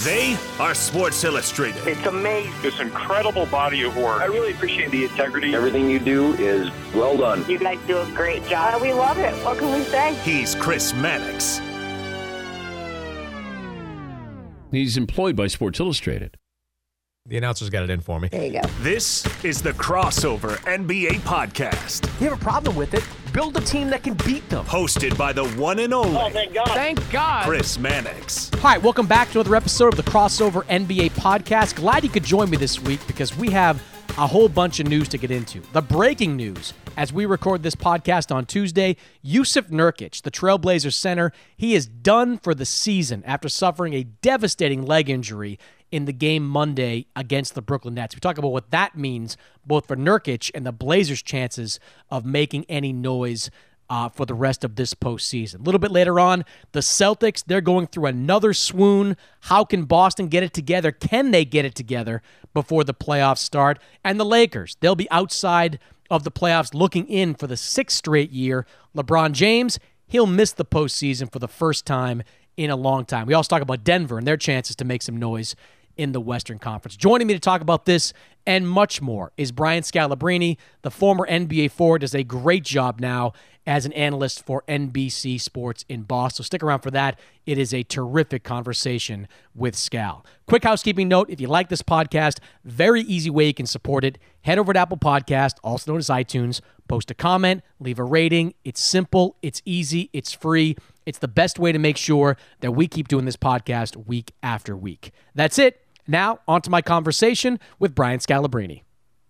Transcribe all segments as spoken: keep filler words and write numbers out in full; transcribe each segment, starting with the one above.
They are Sports Illustrated. It's amazing. This incredible body of work. I really appreciate the integrity. Everything you do is well done. You guys do a great job. We love it. What can we say? He's Chris Mannix. He's employed by Sports Illustrated. The announcer's got it in for me. There you go. This is the Crossover N B A Podcast. You have a problem with it? Build a team that can beat them. Hosted by the one and only Oh, thank God. Thank God. Chris Mannix. Hi, welcome back to another episode of the Crossover N B A Podcast. Glad you could join me this week because we have a whole bunch of news to get into. The breaking news, as we record this podcast on Tuesday, Jusuf Nurkic, the Trailblazers center, he is done for the season after suffering a devastating leg injury in the game Monday against the Brooklyn Nets. We talk about what that means both for Nurkic and the Blazers' chances of making any noise uh, for the rest of this postseason. A little bit later on, the Celtics, they're going through another swoon. How can Boston get it together? Can they get it together before the playoffs start? And the Lakers, they'll be outside of the playoffs looking in for the sixth straight year. LeBron James, he'll miss the postseason for the first time in a long time. We also talk about Denver and their chances to make some noise in the Western Conference. Joining me to talk about this and much more is Brian Scalabrine, the former N B A forward, does a great job now as an analyst for N B C Sports in Boston. So stick around for that. It is a terrific conversation with Scal. Quick housekeeping note, if you like this podcast, very easy way you can support it. Head over to Apple Podcast, also known as iTunes, post a comment, leave a rating. It's simple, it's easy, it's free. It's the best way to make sure that we keep doing this podcast week after week. That's it. Now, on to my conversation with Brian Scalabrine.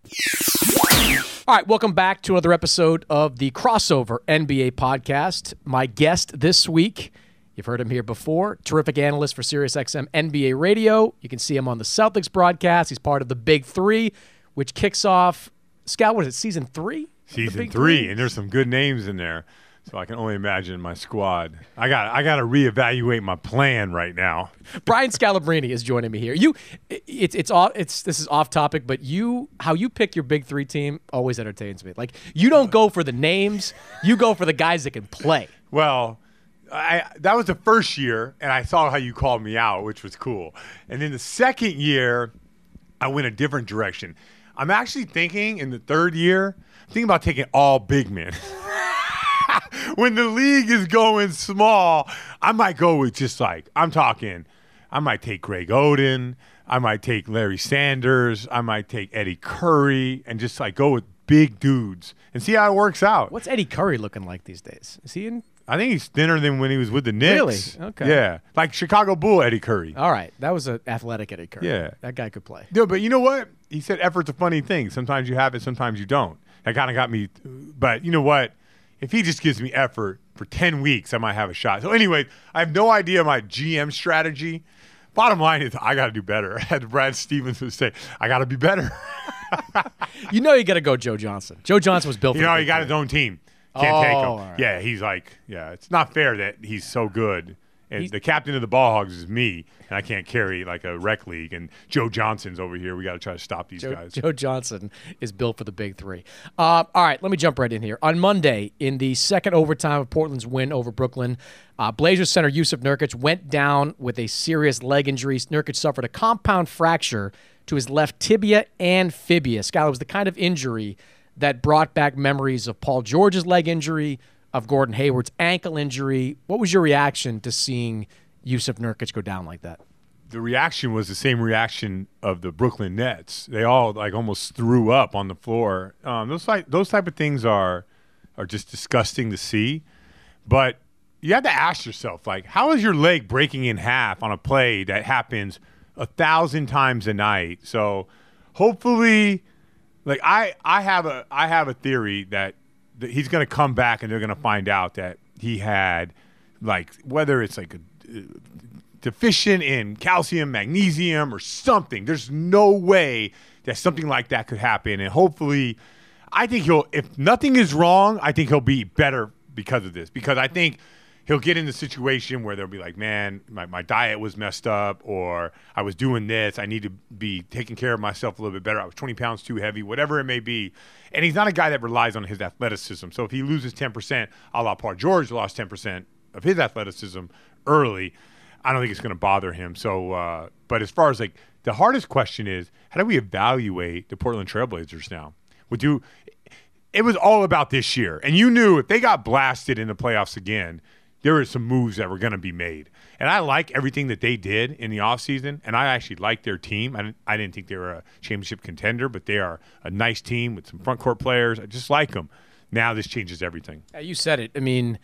All right, welcome back to another episode of the Crossover N B A Podcast. My guest this week, you've heard him here before, terrific analyst for SiriusXM N B A Radio. You can see him on the Celtics broadcast. He's part of the Big Three, which kicks off, Scal, what is it, season three? Season three, three, and there's some good names in there. So I can only imagine my squad. I got I got to reevaluate my plan right now. Brian Scalabrine is joining me here. You, it's it's off. It's this is off topic, but you how you pick your big three team always entertains me. Like you don't go for the names, you go for the guys that can play. Well, I that was the first year, and I saw how you called me out, which was cool. And then the second year, I went a different direction. I'm actually thinking in the third year, I'm thinking about taking all big men. When the league is going small, I might go with just like, I'm talking, I might take Greg Oden, I might take Larry Sanders, I might take Eddie Curry, and just like go with big dudes and see how it works out. What's Eddie Curry looking like these days? Is he in? I think he's thinner than when he was with the Knicks. Really? Okay. Yeah. Like Chicago Bull Eddie Curry. All right. That was an athletic Eddie Curry. Yeah. That guy could play. No, but you know what? He said effort's a funny thing. Sometimes you have it, sometimes you don't. That kind of got me. But you know what? If he just gives me effort for ten weeks, I might have a shot. So anyway, I have no idea my G M strategy. Bottom line is I got to do better. As Brad Stevens would say, I got to be better. You know you got to go Joe Johnson. Joe Johnson was built for You know, the he got player. his own team. Can't oh, take him. Right. Yeah, he's like, yeah, it's not fair that he's so good. And He's, the captain of the Ball Hogs is me, and I can't carry like a rec league. And Joe Johnson's over here. We got to try to stop these Joe, guys. Joe Johnson is built for the big three. Uh, all right, let me jump right in here. On Monday, in the second overtime of Portland's win over Brooklyn, uh, Blazers center Jusuf Nurkic went down with a serious leg injury. Nurkic suffered a compound fracture to his left tibia and fibia. Scott, it was the kind of injury that brought back memories of Paul George's leg injury, of Gordon Hayward's ankle injury. What was your reaction to seeing Jusuf Nurkic go down like that? The reaction was the same reaction of the Brooklyn Nets. They all like almost threw up on the floor. Um, those like those type of things are are just disgusting to see. But you have to ask yourself, like, how is your leg breaking in half on a play that happens a thousand times a night? So hopefully, like I I have a I have a theory that, that he's going to come back and they're going to find out that he had like whether it's like a deficient in calcium, magnesium, or something. There's no way that something like that could happen. And hopefully, I think he'll, if nothing is wrong, I think he'll be better because of this. Because I think he'll get in the situation where they'll be like, man, my, my diet was messed up, or I was doing this. I need to be taking care of myself a little bit better. I was twenty pounds too heavy, whatever it may be. And he's not a guy that relies on his athleticism. So if he loses ten percent, a la Paul George lost ten percent of his athleticism early, I don't think it's going to bother him. So, uh, but as far as like the hardest question is, how do we evaluate the Portland Trailblazers now? Would you? It was all about this year, and you knew if they got blasted in the playoffs again, there were some moves that were going to be made. And I like everything that they did in the offseason, and I actually like their team. I didn't, I didn't think they were a championship contender, but they are a nice team with some front court players. I just like them. Now this changes everything. Yeah, you said it. I mean,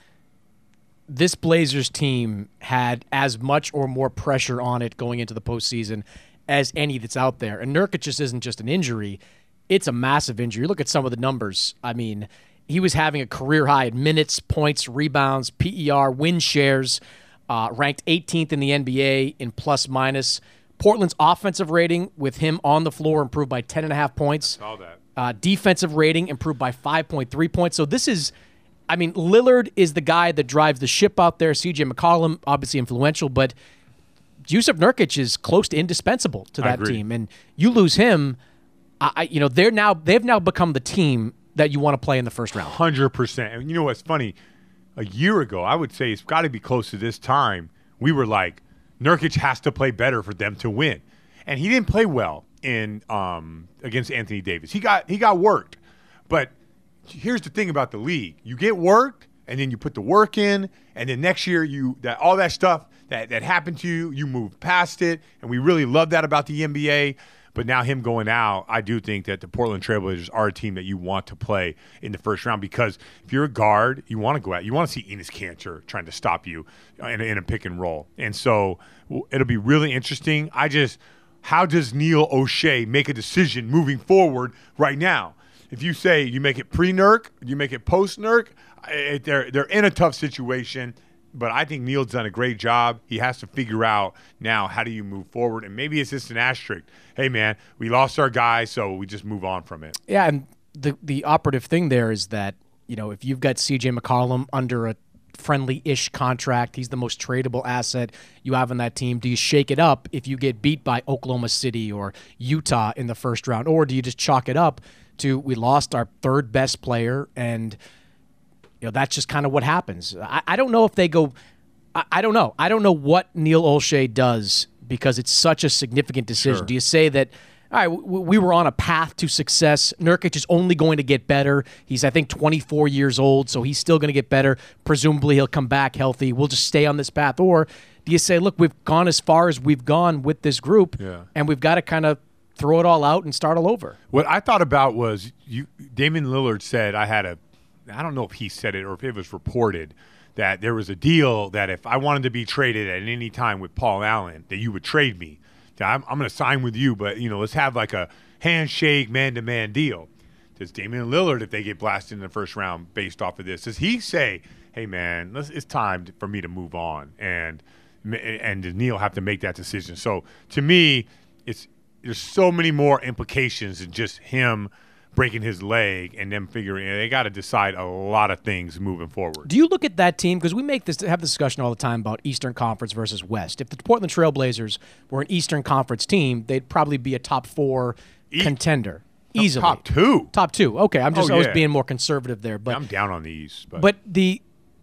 this Blazers team had as much or more pressure on it going into the postseason as any that's out there. And Nurkic just isn't just an injury. It's a massive injury. Look at some of the numbers. I mean, he was having a career high in minutes, points, rebounds, P E R, win shares, uh, ranked eighteenth in the N B A in plus minus. Portland's offensive rating with him on the floor improved by ten and a half points. I saw that. Uh, defensive rating improved by five point three points. So this is, I mean, Lillard is the guy that drives the ship out there. C J McCollum, obviously influential, but Jusuf Nurkic is close to indispensable to that team. And you lose him, I, you know, they're now they've now become the team that you want to play in the first round. one hundred percent. And you know what's funny? A year ago, I would say it's got to be close to this time, we were like, Nurkic has to play better for them to win. And he didn't play well in um, against Anthony Davis. He got he got worked. But here's the thing about the league. You get worked, and then you put the work in, and then next year, you that all that stuff that, that happened to you, you move past it. And we really love that about the N B A. But now him going out, I do think that the Portland Trailblazers are a team that you want to play in the first round because if you're a guard, you want to go out. You want to see Enes Kanter trying to stop you in a, in a pick and roll. And so it'll be really interesting. I just – how does Neil O'Shea make a decision moving forward right now? If you say you make it pre-Nurk, you make it post-Nurk, they're, they're in a tough situation. But I think Neil's done a great job. He has to figure out now how do you move forward. And maybe it's just an asterisk. Hey, man, we lost our guy, so we just move on from it. Yeah, and the the operative thing there is that, you know, if you've got C J McCollum under a friendly-ish contract, he's the most tradable asset you have on that team. Do you shake it up if you get beat by Oklahoma City or Utah in the first round? Or do you just chalk it up to we lost our third best player and – you know, that's just kind of what happens. I, I don't know if they go I, – I don't know. I don't know what Neil O'Shea does because it's such a significant decision. Sure. Do you say that, all right, we, we were on a path to success. Nurkic is only going to get better. He's, I think, twenty-four years old, so he's still going to get better. Presumably he'll come back healthy. We'll just stay on this path. Or do you say, look, we've gone as far as we've gone with this group, yeah. and we've got to kind of throw it all out and start all over? What I thought about was you, Damian Lillard said I had a – I don't know if he said it or if it was reported that there was a deal that if I wanted to be traded at any time with Paul Allen, that you would trade me. That I'm, I'm going to sign with you, but you know, let's have like a handshake, man-to-man deal. Does Damian Lillard, if they get blasted in the first round based off of this, does he say, "Hey, man, let's, it's time for me to move on," and and does Neil have to make that decision? So to me, it's there's so many more implications than just him breaking his leg and then figuring they got to decide a lot of things moving forward. Do you look at that team, because we make this have this discussion all the time about Eastern Conference versus West. If the Portland Trailblazers were an Eastern Conference team, they'd probably be a top four e- contender easily. Top two, top two. Okay, I'm just oh, always yeah. being more conservative there, but I'm down on the East. But, but the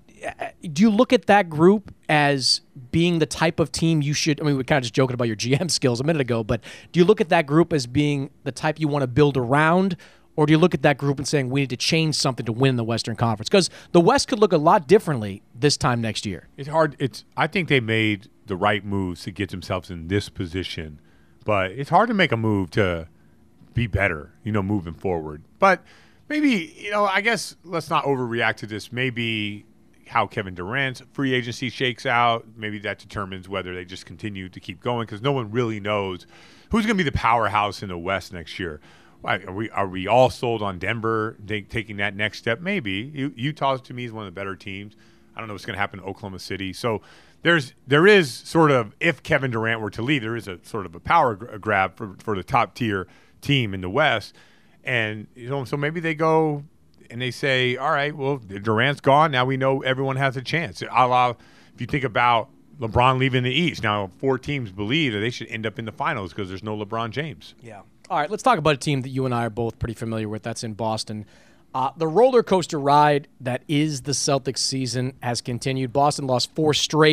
do you look at that group as being the type of team you should? I mean, we were kind of just joking about your G M skills a minute ago, but do you look at that group as being the type you want to build around? Or do you look at that group and saying we need to change something to win the Western Conference? Because the West could look a lot differently this time next year. It's hard. It's. I think they made the right moves to get themselves in this position, but it's hard to make a move to be better, you know, moving forward. But maybe, you know, I guess let's not overreact to this. Maybe how Kevin Durant's free agency shakes out, maybe that determines whether they just continue to keep going because no one really knows who's going to be the powerhouse in the West next year. Are we are we all sold on Denver they, taking that next step? Maybe. U- Utah, to me, is one of the better teams. I don't know what's going to happen in Oklahoma City. So there's there is sort of, if Kevin Durant were to leave, there is a sort of a power gr- grab for, for the top-tier team in the West. And you know, so maybe they go and they say, all right, well, Durant's gone. Now we know everyone has a chance. A la, if you think about LeBron leaving the East, now four teams believe that they should end up in the finals because there's no LeBron James. Yeah. All right, let's talk about a team that you and I are both pretty familiar with. That's in Boston. Uh, the roller coaster ride that is the Celtics season has continued. Boston lost four straight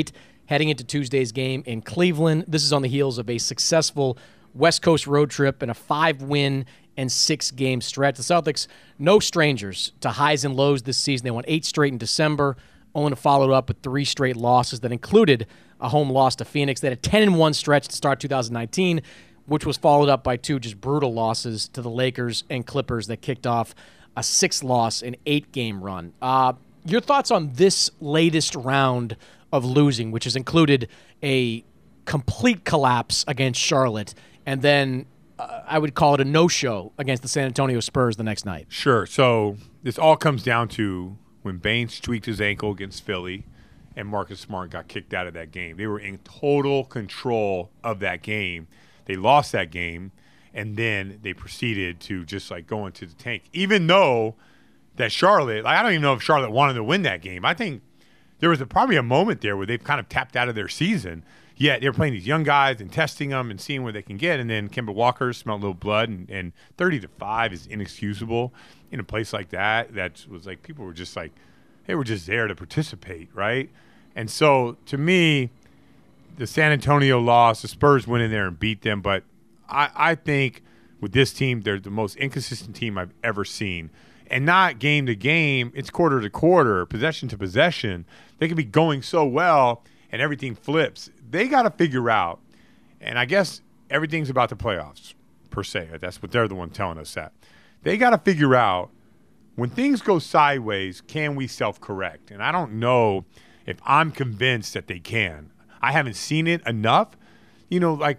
heading into Tuesday's game in Cleveland. This is on the heels of a successful West Coast road trip and a five-win and six-game stretch. The Celtics, no strangers to highs and lows this season. They won eight straight in December, only to follow it up with three straight losses that included a home loss to Phoenix. They had a ten and one stretch to start two thousand nineteen, which was followed up by two just brutal losses to the Lakers and Clippers that kicked off a six-loss and eight-game run. Uh, your thoughts on this latest round of losing, which has included a complete collapse against Charlotte, and then uh, I would call it a no-show against the San Antonio Spurs the next night? Sure. So this all comes down to when Baines tweaked his ankle against Philly and Marcus Smart got kicked out of that game. They were in total control of that game. They lost that game, and then they proceeded to just like go into the tank. Even though that Charlotte, like, I don't even know if Charlotte wanted to win that game. I think there was a, probably a moment there where they've kind of tapped out of their season. Yet they're playing these young guys and testing them and seeing where they can get. And then Kemba Walker smelled a little blood, and, and thirty to five is inexcusable in a place like that. That was like people were just like, they were just there to participate, right? And so to me, the San Antonio loss, the Spurs went in there and beat them. But I, I think with this team, they're the most inconsistent team I've ever seen. And not game to game, it's quarter to quarter, possession to possession. They can be going so well and everything flips. They got to figure out, and I guess everything's about the playoffs, per se. That's what they're the one telling us that. They got to figure out when things go sideways, can we self-correct? And I don't know if I'm convinced that they can. I haven't seen it enough. You know, like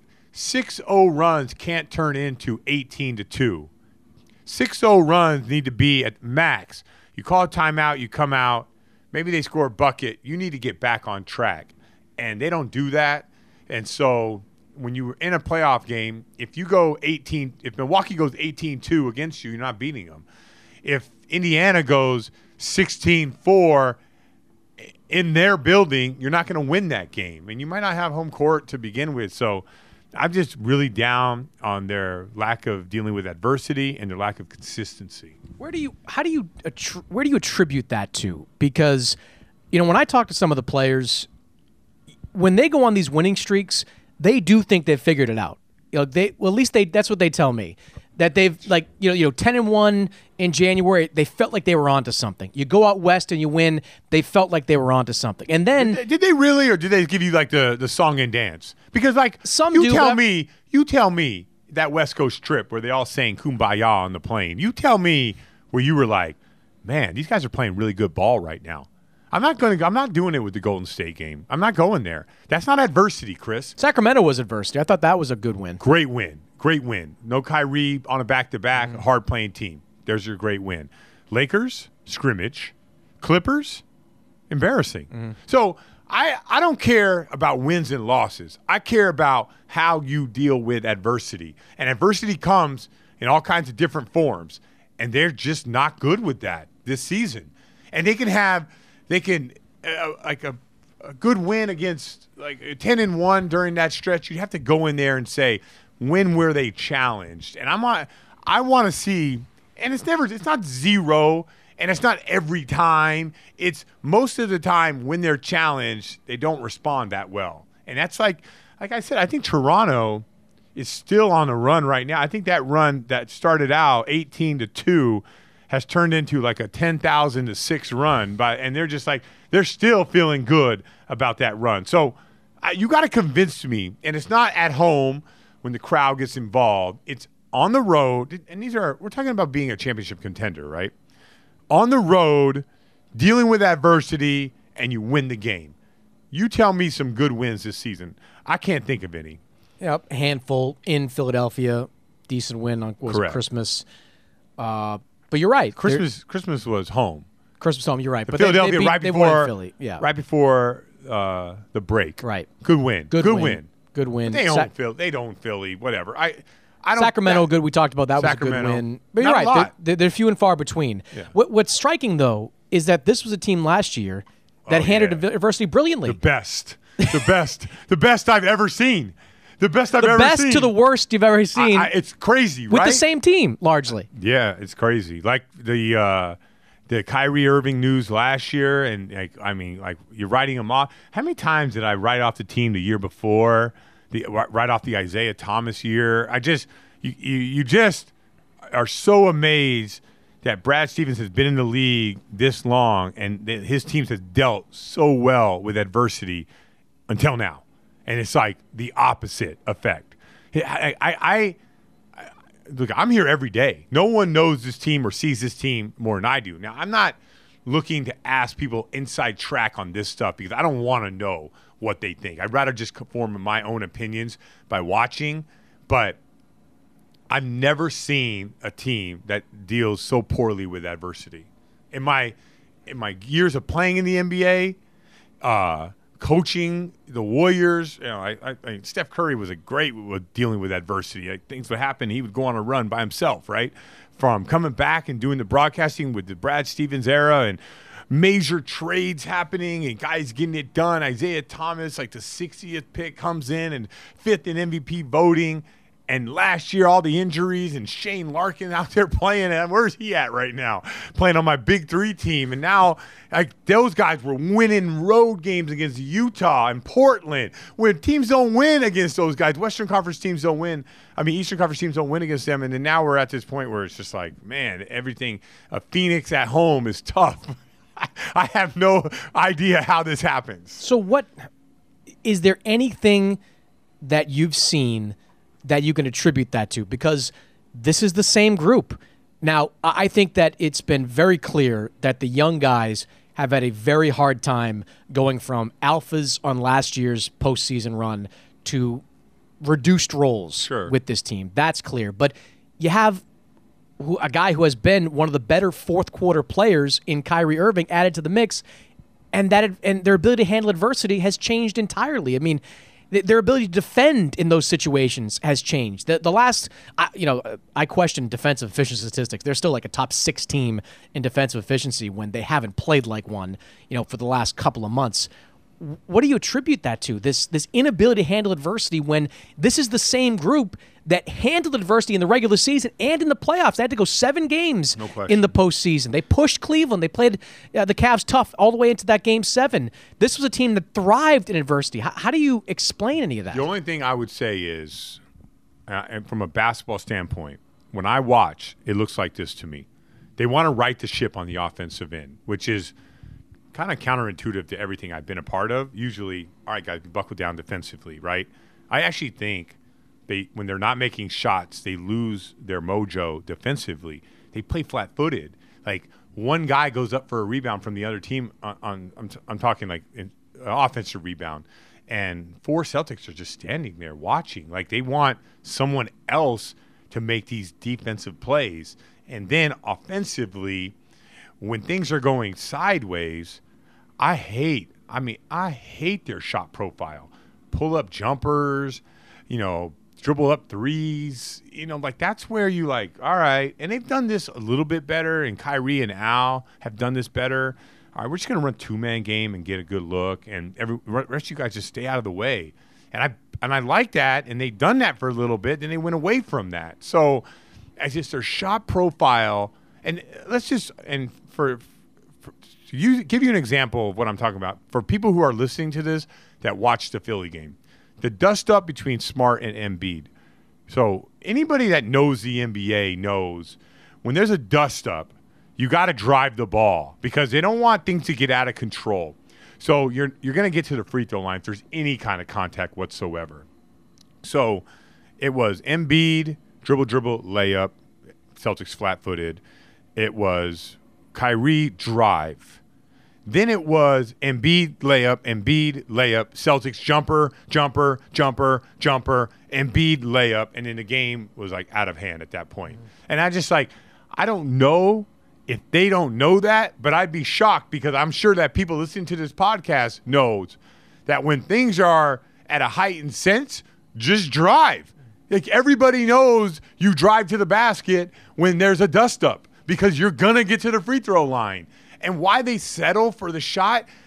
six oh runs can't turn into eighteen to two. six oh runs need to be at max. You call a timeout, you come out, maybe they score a bucket. You need to get back on track. And they don't do that. And so when you're in a playoff game, if you go eighteen, if Milwaukee goes eighteen two against you, you're not beating them. If Indiana goes sixteen four in their building, you're not going to win that game. And you might not have home court to begin with. So I'm just really down on their lack of dealing with adversity and their lack of consistency. Where do you, how do you, attri- where do you attribute that to? Because, you know, when I talk to some of the players, when they go on these winning streaks, they do think they've figured it out. You know, they well, at least they that's what they tell me. That they've like you know you know ten and one in January, they felt like they were onto something. You go out west and you win, they felt like they were onto something. And then did, did they really, or did they give you like the, the song and dance? Because like some you do, tell but me, you tell me that West Coast trip where they all sang "Kumbaya" on the plane. You tell me where you were like, man, these guys are playing really good ball right now. I'm not going to. I'm not doing it with the Golden State game. I'm not going there. That's not adversity, Chris. Sacramento was adversity. I thought that was a good win. Great win. Great win. No Kyrie on a back-to-back, mm-hmm. hard-playing team. There's your great win. Lakers, scrimmage. Clippers, embarrassing. Mm-hmm. So I, I don't care about wins and losses. I care about how you deal with adversity. And adversity comes in all kinds of different forms. And they're just not good with that this season. And they can have – They can uh, like a, a good win against like a ten and one during that stretch. You have to go in there and say, when were they challenged? And I'm on, I want to see, and it's never, it's not zero, and it's not every time. It's most of the time when they're challenged, they don't respond that well. And that's like, like I said, I think Toronto is still on a run right now. I think that run that started out eighteen to two has turned into like a ten thousand to six run, by, and they're just like, they're still feeling good about that run. So uh, you got to convince me, and it's not at home when the crowd gets involved. It's on the road, and these are, we're talking about being a championship contender, right? On the road, dealing with adversity, and you win the game. You tell me some good wins this season. I can't think of any. Yep, handful in Philadelphia, decent win on what was it, Correct. Christmas. Uh, But you're right. Christmas They're, Christmas was home. Christmas home, you're right. The but Philadelphia they, they beat, right they before won in Philly. Yeah. right before uh, the break. Right. Good win. Good, good win. win. Good win. But they Sa- don't Philly. They don't Philly. Whatever. I. I don't. Sacramento, that, good. We talked about that Sacramento. was a good win. But you're Not a right. lot. They're, they're few and far between. Yeah. What, what's striking though is that this was a team last year that Oh, handled yeah. adversity brilliantly. The best. The best. The best I've ever seen. The best I've the ever best seen. to the worst you've ever seen. I, I, it's crazy, with right? the same team, largely. Yeah, it's crazy. Like the uh, the Kyrie Irving news last year, and like I mean, like you're writing them off. How many times did I write off the team the year before, the write off the Isaiah Thomas year? I just you you, you just are so amazed that Brad Stevens has been in the league this long, and that his teams have dealt so well with adversity until now, and it's like the opposite effect. I I. I Look, I'm here every day. No one knows this team or sees this team more than I do. Now, I'm not looking to ask people inside track on this stuff because I don't want to know what they think. I'd rather just form my own opinions by watching. But I've never seen a team that deals so poorly with adversity. In my in my years of playing in the N B A, uh, coaching the Warriors, you know, I, I, I Steph Curry was a great with dealing with adversity. Like, things would happen, he would go on a run by himself, right? From coming back and doing the broadcasting with the Brad Stevens era and major trades happening and guys getting it done. Isaiah Thomas, like the sixtieth pick, comes in and fifth in M V P voting. And last year, all the injuries and Shane Larkin out there playing. And where's he at right now? Playing on my Big Three team. And now, like, those guys were winning road games against Utah and Portland. When teams don't win against those guys, Western Conference teams don't win. I mean, Eastern Conference teams don't win against them. And then now we're at this point where it's just like, man, everything. Uh, Phoenix at home is tough. I have no idea how this happens. So, what is there anything that you've seen that you can attribute that to? Because this is the same group. Now, I think that it's been very clear that the young guys have had a very hard time going from alphas on last year's postseason run to reduced roles sure. with this team. That's clear. But you have who, a guy who has been one of the better fourth quarter players in Kyrie Irving added to the mix, and that and their ability to handle adversity has changed entirely. I mean, their ability to defend in those situations has changed. The, the last, I, you know, I question defensive efficiency statistics. They're still like a top six team in defensive efficiency when they haven't played like one, you know, for the last couple of months. What do you attribute that to? This this inability to handle adversity when this is the same group that handled adversity in the regular season and in the playoffs. They had to go seven games no in the postseason. They pushed Cleveland. They played uh, the Cavs tough all the way into that game seven. This was a team that thrived in adversity. How, how do you explain any of that? The only thing I would say is, uh, and from a basketball standpoint, when I watch, it looks like this to me. They want to right the ship on the offensive end, which is kind of counterintuitive to everything I've been a part of. Usually, all right, guys, buckle down defensively, right? I actually think they, when they're not making shots, they lose their mojo defensively. They play flat-footed. Like, one guy goes up for a rebound from the other team on, on I'm, t- I'm talking like an offensive rebound, and four Celtics are just standing there watching. Like, they want someone else to make these defensive plays. And then offensively, when things are going sideways, I hate, I mean, I hate their shot profile. Pull up jumpers, you know, dribble up threes, you know, like that's where you like, all right. And they've done this a little bit better, and Kyrie and Al have done this better. All right, we're just going to run two-man game and get a good look, and every rest of you guys just stay out of the way. And I and I like that, and they've done that for a little bit, then they went away from that. So it's just their shot profile, and let's just, and for, for to use, give you an example of what I'm talking about, for people who are listening to this that watch the Philly game, the dust-up between Smart and Embiid. So anybody that knows the N B A knows when there's a dust-up, you got to drive the ball because they don't want things to get out of control. So you're you're going to get to the free throw line if there's any kind of contact whatsoever. So it was Embiid, dribble, dribble, layup, Celtics flat-footed. It was Kyrie drive. Then it was Embiid layup, Embiid layup, Celtics jumper, jumper, jumper, jumper, Embiid layup, and then the game was like out of hand at that point. And I just like, I don't know if they don't know that, but I'd be shocked because I'm sure that people listening to this podcast knows that when things are at a heightened sense, just drive. Like everybody knows you drive to the basket when there's a dust up because you're going to get to the free throw line. And why they settle for the shot,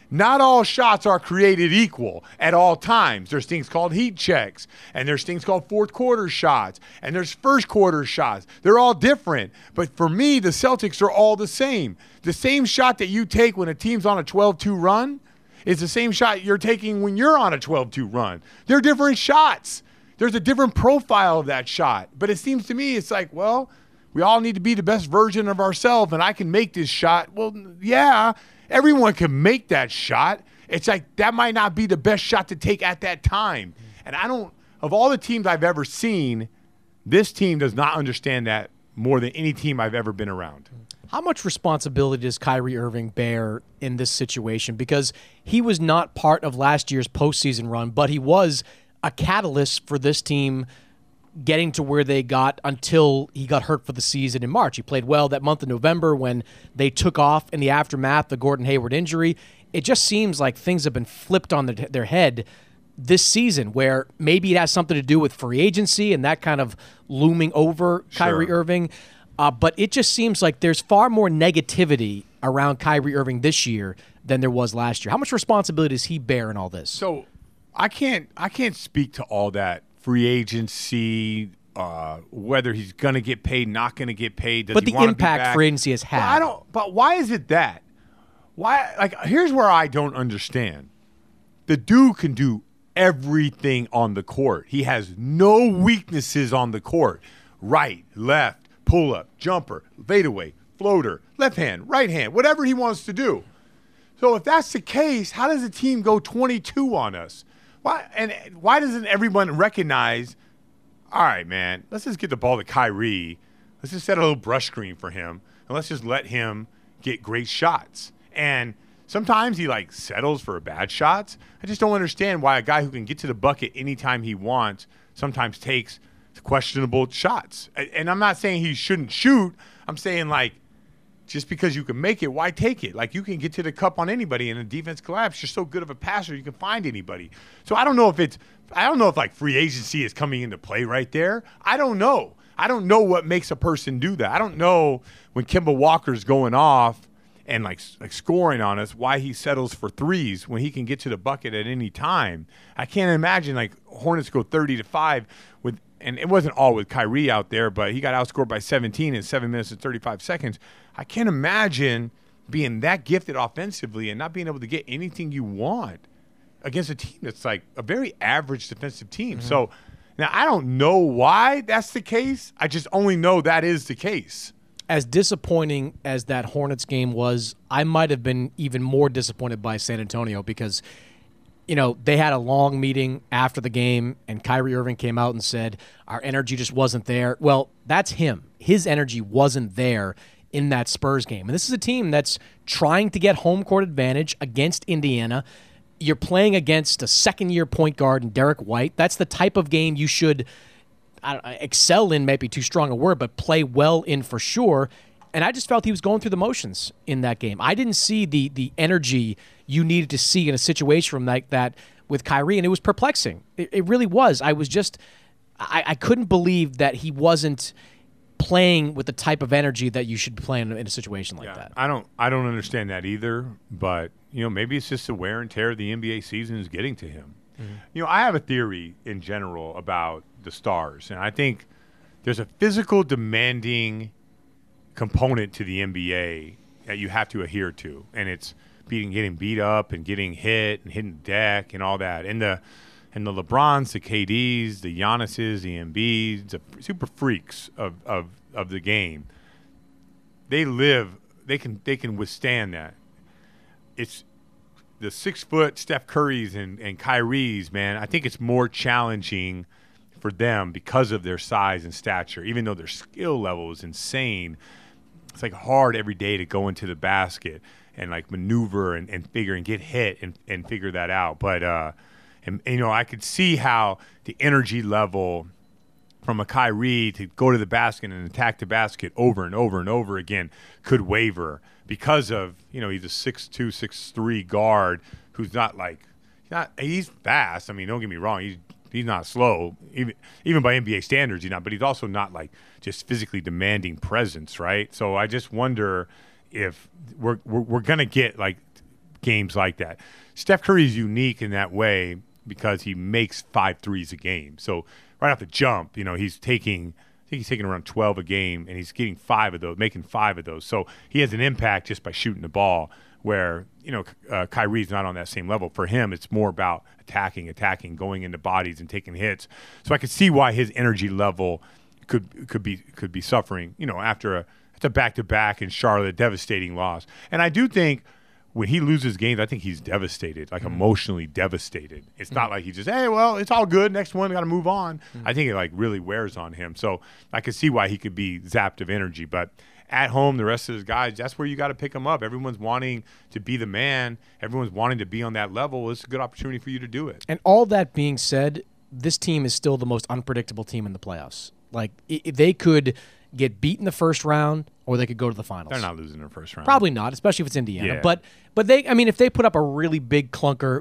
Not all shots are created equal at all times. There's things called heat checks, and there's things called fourth quarter shots, and there's first quarter shots. They're all different. But for me, the Celtics are all the same. The same shot that you take when a team's on a twelve two run is the same shot you're taking when you're on a twelve two run. They're different shots. There's a different profile of that shot. But it seems to me it's like, well, we all need to be the best version of ourselves, and I can make this shot. Well, yeah. Everyone can make that shot. It's like that might not be the best shot to take at that time. And I don't, of all the teams I've ever seen, this team does not understand that more than any team I've ever been around. How much responsibility does Kyrie Irving bear in this situation? Because he was not part of last year's postseason run, but he was a catalyst for this team getting to where they got until he got hurt for the season in March. He played well that month of November when they took off in the aftermath of the Gordon Hayward injury. It just seems like things have been flipped on the, their head this season, where maybe it has something to do with free agency and that kind of looming over Kyrie Sure. Irving. Uh, but it just seems like there's far more negativity around Kyrie Irving this year than there was last year. How much responsibility does he bear in all this? So I can't I can't speak to all that free agency, uh, whether he's going to get paid, not going to get paid. Does but he the wanna be impact back? free agency has had. Well, I don't. But why is it that? Why? Like, here's where I don't understand. The dude can do everything on the court. He has no weaknesses on the court. Right, left, pull up, jumper, fadeaway, floater, left hand, right hand, whatever he wants to do. So if that's the case, how does a team go twenty-two on us? Why and why doesn't everyone recognize, all right, man, let's just get the ball to Kyrie. Let's just set a little brush screen for him, and let's just let him get great shots. And sometimes he, like, settles for bad shots. I just don't understand why a guy who can get to the bucket anytime he wants sometimes takes questionable shots. And I'm not saying he shouldn't shoot. I'm saying, like, just because you can make it, why take it? Like, you can get to the cup on anybody, and a defense collapse. You're so good of a passer, you can find anybody. So I don't know if it's – I don't know if, like, free agency is coming into play right there. I don't know. I don't know what makes a person do that. I don't know when Kemba Walker's going off and, like, like scoring on us, why he settles for threes when he can get to the bucket at any time. I can't imagine, like, Hornets go thirty to five with – and it wasn't all with Kyrie out there, but he got outscored by seventeen in seven minutes and thirty-five seconds. I can't imagine being that gifted offensively and not being able to get anything you want against a team that's like a very average defensive team. Mm-hmm. So now I don't know why that's the case. I just only know that is the case. As disappointing as that Hornets game was, I might have been even more disappointed by San Antonio because – you know, they had a long meeting after the game, and Kyrie Irving came out and said, our energy just wasn't there. Well, that's him. His energy wasn't there in that Spurs game. And this is a team that's trying to get home court advantage against Indiana. You're playing against a second-year point guard in Derek White. That's the type of game you should I don't know, excel in, might be too strong a word, but play well in for sure. And I just felt he was going through the motions in that game. I didn't see the the energy you needed to see in a situation like that with Kyrie, and it was perplexing. It, it really was. I was just I, – I couldn't believe that he wasn't playing with the type of energy that you should play in, in a situation like yeah, that. I don't I don't understand that either, but, you know, maybe it's just the wear and tear of the N B A season is getting to him. Mm-hmm. You know, I have a theory in general about the stars, and I think there's a physical demanding – component to the N B A that you have to adhere to, and it's beating, getting beat up and getting hit and hitting the deck and all that. And the and the LeBrons, the K Ds, the Giannis's, the Embiids, the super freaks of, of, of the game, they live. They can they can withstand that. It's the six foot Steph Curry's and and Kyrie's, man. I think it's more challenging for them because of their size and stature, even though their skill level is insane. It's like hard every day to go into the basket and like maneuver and, and figure and get hit and, and figure that out. But, uh, and, and, you know, I could see how the energy level from a Kyrie to go to the basket and attack the basket over and over and over again could waver because of, you know, he's a six two, six three guard who's not like, not he's fast. I mean, don't get me wrong. He's He's not slow, even even by N B A standards, you know, but he's also not like just physically demanding presence, right? So I just wonder if we're we're, we're going to get like games like that. Steph Curry is unique in that way because he makes five threes a game. So right off the jump, you know, he's taking I think he's taking around twelve a game, and he's getting five of those, making five of those. So he has an impact just by shooting the ball where, you know, uh, Kyrie's not on that same level. For him, it's more about attacking, attacking, going into bodies and taking hits. So I could see why his energy level could could be could be suffering, you know, after a, after a back-to-back in Charlotte, devastating loss. And I do think when he loses games, I think he's devastated, like mm. emotionally devastated. It's mm. not like he just, hey, well, it's all good. Next one, got to move on. Mm. I think it like really wears on him. So I could see why he could be zapped of energy. But at home, the rest of his guys, that's where you got to pick them up. Everyone's wanting to be the man. Everyone's wanting to be on that level. It's a good opportunity for you to do it. And all that being said, this team is still the most unpredictable team in the playoffs. Like, if they could get beat in the first round, or they could go to the finals. They're not losing in the first round. Probably not, especially if it's Indiana. Yeah. But but they, I mean, if they put up a really big clunker,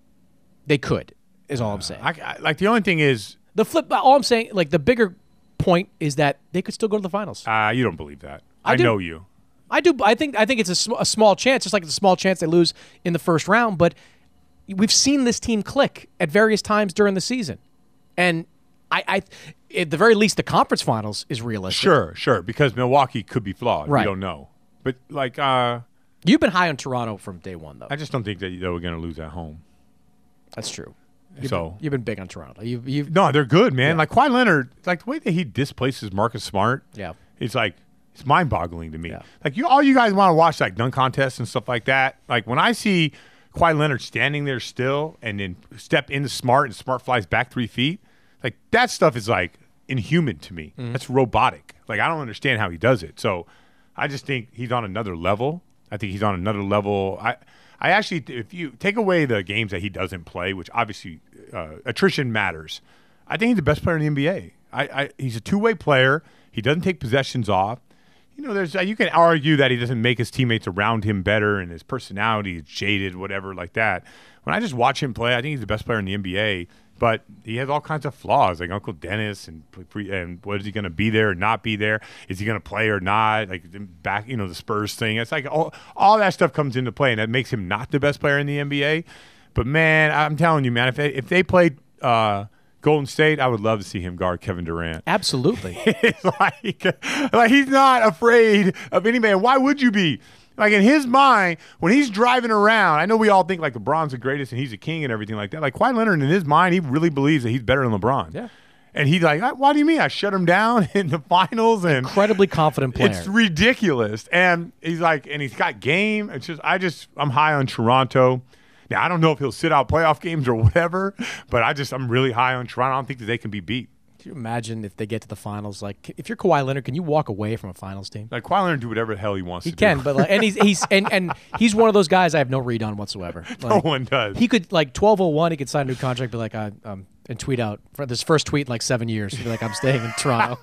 they could. Is all uh, I'm saying. I, I, like the only thing is the flip. All I'm saying, like the bigger point is that they could still go to the finals. Uh, you don't believe that. I, I know you. I do. I think. I think it's a, sm- a small chance, just like it's a small chance they lose in the first round. But we've seen this team click at various times during the season, and I, I at the very least, the conference finals is realistic. Sure, sure, because Milwaukee could be flawed. Right. We don't know. But, like, uh, you've been high on Toronto from day one, though. I just don't think that they were going to lose at home. That's true. You've so been, you've been big on Toronto. You've, you've no, they're good, man. Yeah. Like Kawhi Leonard, like the way that he displaces Marcus Smart. Yeah, it's like it's mind-boggling to me. Yeah. Like you, all you guys want to watch like dunk contests and stuff like that. Like when I see Kawhi Leonard standing there still and then step into Smart and Smart flies back three feet, like that stuff is like inhuman to me. Mm-hmm. That's robotic. Like I don't understand how he does it. So I just think he's on another level. I think he's on another level. I. I actually, if you take away the games that he doesn't play, which obviously uh, attrition matters, I think he's the best player in the N B A. I, I, he's a two-way player. He doesn't take possessions off. You know, there's uh, you can argue that he doesn't make his teammates around him better, and his personality is jaded, whatever, like that. When I just watch him play, I think he's the best player in the N B A. But he has all kinds of flaws, like Uncle Dennis, and and what is he going to be there or not be there? Is he going to play or not? Like back, you know, the Spurs thing. It's like all all that stuff comes into play, and that makes him not the best player in the N B A. But man, I'm telling you, man, if they, if they played uh, Golden State, I would love to see him guard Kevin Durant. Absolutely. It's like, like he's not afraid of anybody. Why would you be? Like in his mind, when he's driving around, I know we all think like LeBron's the greatest and he's a king and everything like that. Like Kawhi Leonard, in his mind, he really believes that he's better than LeBron. Yeah. And he's like, why do you mean I shut him down in the finals? And incredibly confident player. It's ridiculous. And he's like, and he's got game. It's just, I just, I'm high on Toronto. Now, I don't know if he'll sit out playoff games or whatever, but I just, I'm really high on Toronto. I don't think that they can be beat. Can you imagine if they get to the finals? Like, if you're Kawhi Leonard, can you walk away from a finals team? Like Kawhi Leonard do whatever the hell he wants he to can, do. but like, and he's he's and, and he's one of those guys I have no read on whatsoever. Like, no one does. He could like twelve oh one. He could sign a new contract, be like, I um, and tweet out for this first tweet in like seven years. He'd be like, I'm staying in Toronto.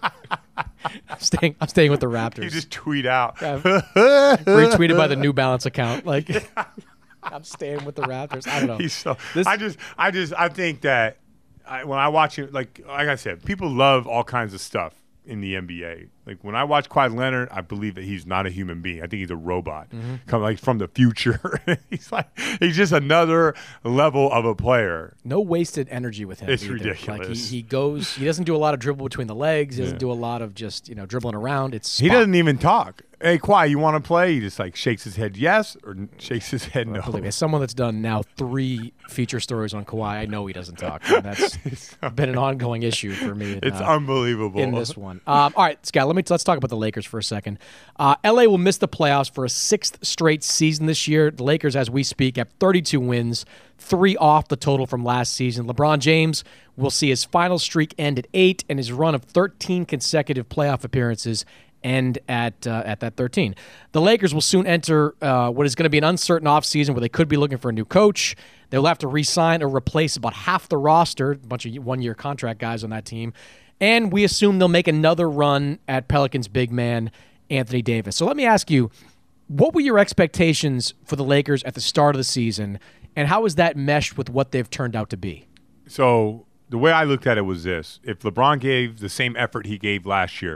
I'm staying. I'm staying with the Raptors. You just tweet out. Yeah, retweeted by the New Balance account. Like, I'm staying with the Raptors. I don't know. He's so. This, I just, I just, I think that. I, when I watch it, like like I said, people love all kinds of stuff in the N B A. Like when I watch Kawhi Leonard, I believe that he's not a human being. I think he's a robot, mm-hmm. come like from the future. He's like he's just another level of a player. No wasted energy with him. It's either. ridiculous. Like he, he goes, he doesn't do a lot of dribble between the legs. He doesn't yeah. do a lot of just you know dribbling around. It's spot. He doesn't even talk. Hey, Kawhi, you want to play? He just like shakes his head yes or shakes his head no. Believe me, as someone that's done now three feature stories on Kawhi, I know he doesn't talk. And that's been an ongoing issue for me. It's uh, unbelievable in this one. Um, all right, Scott, let me let's talk about the Lakers for a second. Uh, L A will miss the playoffs for a sixth straight season this year. The Lakers, as we speak, have thirty-two wins, three off the total from last season. LeBron James will see his final streak end at eight, and his run of thirteen consecutive playoff appearances end at uh, at that thirteen. The Lakers will soon enter uh, what is going to be an uncertain offseason where they could be looking for a new coach. They'll have to re-sign or replace about half the roster, a bunch of one-year contract guys on that team. And we assume they'll make another run at Pelicans big man Anthony Davis. So let me ask you, what were your expectations for the Lakers at the start of the season, and how has that meshed with what they've turned out to be? So the way I looked at it was this. If LeBron gave the same effort he gave last year,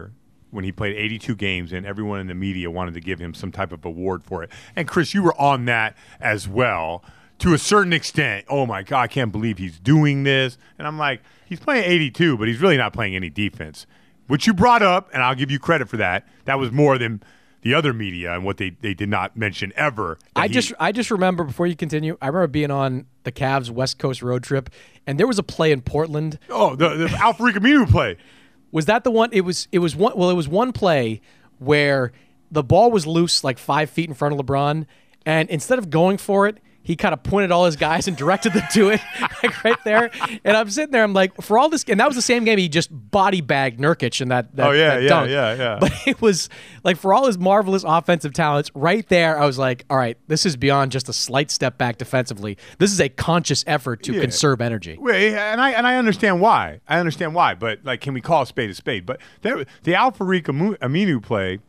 when he played eighty-two games, and everyone in the media wanted to give him some type of award for it. And, Chris, you were on that as well to a certain extent. Oh, my God, I can't believe he's doing this. And I'm like, he's playing eighty-two, but he's really not playing any defense, which you brought up, and I'll give you credit for that. That was more than the other media and what they, they did not mention ever. I he, just I just remember, before you continue, I remember being on the Cavs West Coast road trip, and there was a play in Portland. Oh, the, the Al-Farouq Aminu play. Was that the one? It was. It was one. Well, it was one play where the ball was loose, like five feet in front of LeBron, and instead of going for it, he kind of pointed all his guys and directed them to it, like right there. And I'm sitting there, I'm like, for all this, and that was the same game he just body bagged Nurkic in that. that oh yeah, that yeah, dunk. yeah, yeah. But it was like, for all his marvelous offensive talents, right there, I was like, all right, this is beyond just a slight step back defensively. This is a conscious effort to Yeah. conserve energy. Wait, and I and I understand why. I understand why, but like, can we call a spade a spade? But there, the Al-Farouq Aminu play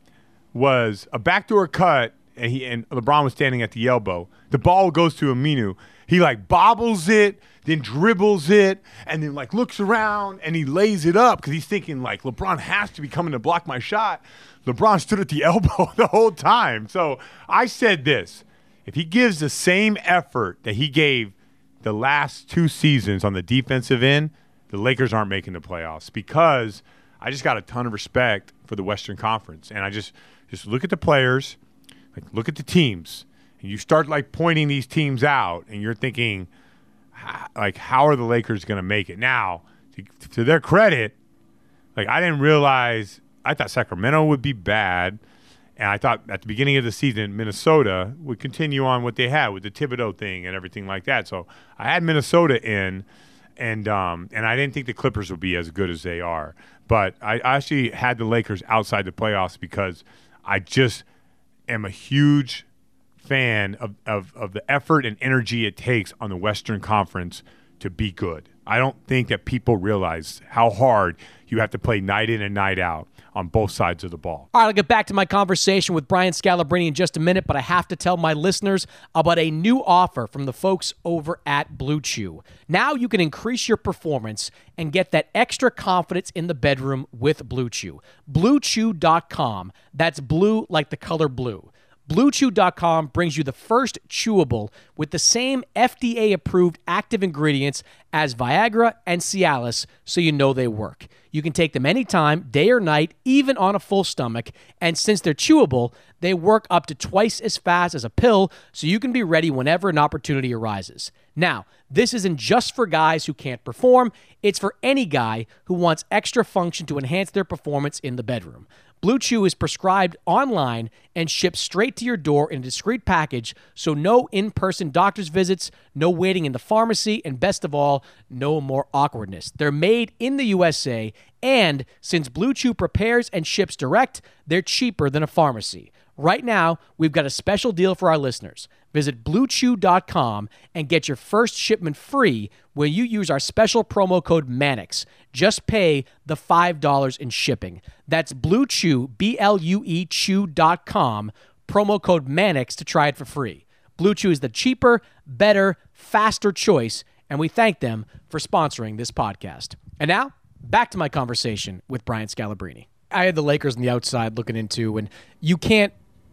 was a backdoor cut, and he and LeBron was standing at the elbow. The ball goes to Aminu. He like bobbles it, then dribbles it, and then like looks around and he lays it up because he's thinking like LeBron has to be coming to block my shot. LeBron stood at the elbow the whole time. So I said this: if he gives the same effort that he gave the last two seasons on the defensive end, the Lakers aren't making the playoffs, because I just got a ton of respect for the Western Conference. And I just just look at the players, like look at the teams, and you start like pointing these teams out, and you're thinking, like, how are the Lakers going to make it? Now, to, to their credit, like, I didn't realize, I thought Sacramento would be bad, and I thought at the beginning of the season Minnesota would continue on what they had with the Thibodeau thing and everything like that. So I had Minnesota in, and um, and I didn't think the Clippers would be as good as they are. But I actually had the Lakers outside the playoffs because I just am a huge fan of, of, of the effort and energy it takes on the Western Conference to be good. I don't think that people realize how hard you have to play night in and night out on both sides of the ball. All right, I'll get back to my conversation with Brian Scalabrine in just a minute, but I have to tell my listeners about a new offer from the folks over at Blue Chew. Now you can increase your performance and get that extra confidence in the bedroom with Blue Chew. Blue Chew dot com. That's blue like the color blue. Blue Chew dot com brings you the first chewable with the same F D A-approved active ingredients as Viagra and Cialis, so you know they work. You can take them anytime, day or night, even on a full stomach, and since they're chewable, they work up to twice as fast as a pill, so you can be ready whenever an opportunity arises. Now, this isn't just for guys who can't perform, it's for any guy who wants extra function to enhance their performance in the bedroom. Blue Chew is prescribed online and shipped straight to your door in a discreet package, so no in-person doctor's visits, no waiting in the pharmacy, and best of all, no more awkwardness. They're made in the U S A, and since Blue Chew prepares and ships direct, they're cheaper than a pharmacy. Right now, we've got a special deal for our listeners. Visit Blue Chew dot com and get your first shipment free when you use our special promo code Mannix. Just pay the five dollars in shipping. That's Blue Chew, B L U E Chew dot com, promo code Mannix to try it for free. Blue Chew is the cheaper, better, faster choice, and we thank them for sponsoring this podcast. And now, back to my conversation with Brian Scalabrine. I had the Lakers on the outside looking into, and you can't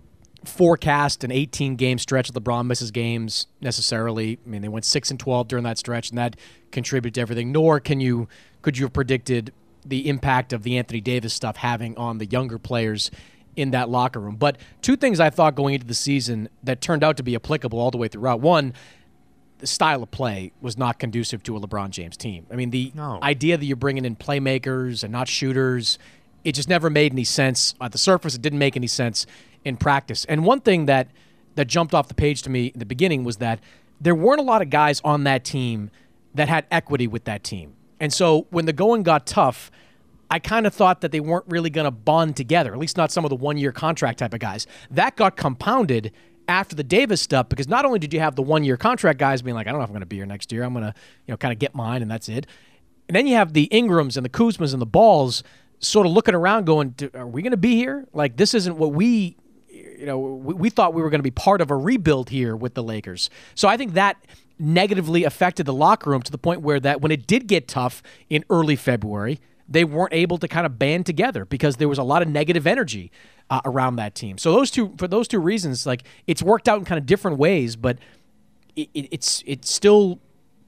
forecast an eighteen-game stretch of LeBron misses games necessarily. I mean, they went six and twelve during that stretch, and that contributed to everything. Nor can you could you have predicted the impact of the Anthony Davis stuff having on the younger players in that locker room. But two things I thought going into the season that turned out to be applicable all the way throughout. One, the style of play was not conducive to a LeBron James team. I mean, the No. idea that you're bringing in playmakers and not shooters, it just never made any sense. At the surface, it didn't make any sense in practice. And one thing that that jumped off the page to me in the beginning was that there weren't a lot of guys on that team that had equity with that team. And so when the going got tough, I kind of thought that they weren't really going to bond together, at least not some of the one-year contract type of guys. That got compounded after the Davis stuff, because not only did you have the one-year contract guys being like, I don't know if I'm going to be here next year. I'm going to, you know, kind of get mine, and that's it. And then you have the Ingrams and the Kuzmas and the Balls sort of looking around going, are we going to be here? Like, this isn't what we, you know, we, we thought we were going to be part of a rebuild here with the Lakers. So I think that negatively affected the locker room to the point where that when it did get tough in early February, they weren't able to kind of band together because there was a lot of negative energy uh, around that team. So those two, for those two reasons, like it's worked out in kind of different ways, but it, it, it's it still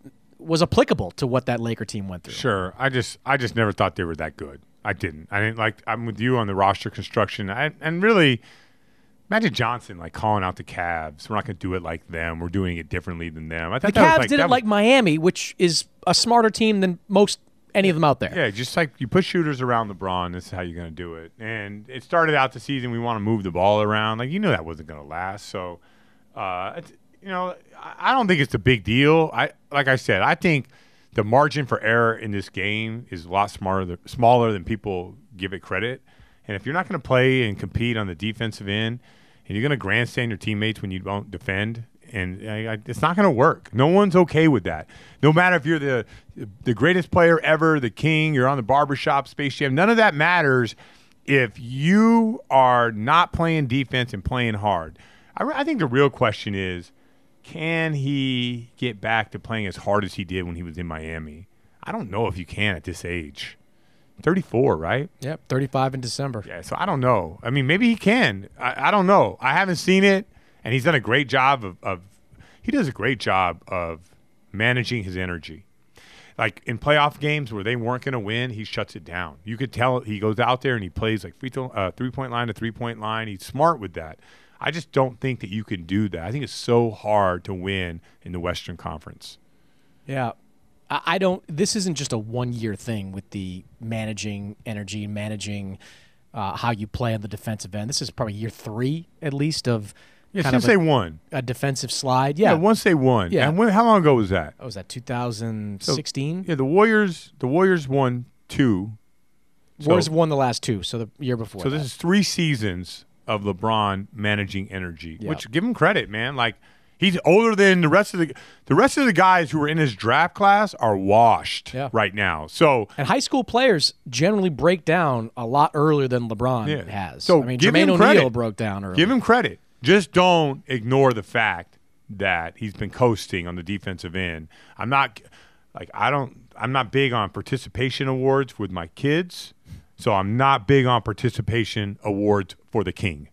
was applicable to what that Laker team went through. Sure, I just I just never thought they were that good. I didn't. I didn't like. I'm with you on the roster construction. I, and really, Magic Johnson like calling out the Cavs. We're not going to do it like them. We're doing it differently than them. I The thought that was Cavs like, did that it was- like Miami, which is a smarter team than most any of them out there. Yeah, just like you put shooters around LeBron, this is how you're going to do it. And it started out the season, we want to move the ball around. Like, you knew that wasn't going to last. So, uh, it's, you know, I I don't think it's a big deal. I Like I said, I think the margin for error in this game is a lot smarter, than, smaller than people give it credit. And if you're not going to play and compete on the defensive end and you're going to grandstand your teammates when you don't defend, and I, I, it's not going to work. No one's okay with that. No matter if you're the the greatest player ever, the king, you're on the barbershop, Space Jam, none of that matters if you are not playing defense and playing hard. I, I think the real question is, can he get back to playing as hard as he did when he was in Miami? I don't know if you can at this age. thirty-four, right? Yep, thirty-five in December. Yeah, so I don't know. I mean, maybe he can. I, I don't know. I haven't seen it, and he's done a great job of, of – he does a great job of managing his energy. Like in playoff games where they weren't going to win, he shuts it down. You could tell he goes out there and he plays like free throw, uh, three-point line to three-point line. He's smart with that. I just don't think that you can do that. I think it's so hard to win in the Western Conference. Yeah. I I don't – this isn't just a one-year thing with the managing energy and managing uh, how you play on the defensive end. This is probably year three at least of Yeah, kind since of a, they won. a defensive slide. Yeah, Yeah. once they won. Yeah. And when, how long ago was that? What was that, two thousand sixteen? Yeah, the Warriors. The Warriors won two. So, Warriors won the last two, so the year before so that. this is three seasons of LeBron managing energy, Yeah. which give him credit, man. Like he's older than the rest of the the rest of the guys who were in his draft class are washed Yeah. right now. So And high school players generally break down a lot earlier than LeBron Yeah. has. So I mean, give Jermaine him O'Neal credit. broke down early. give him credit. Just don't ignore the fact that he's been coasting on the defensive end. I'm not like I don't I'm not big on participation awards with my kids. So I'm not big on participation awards for the king.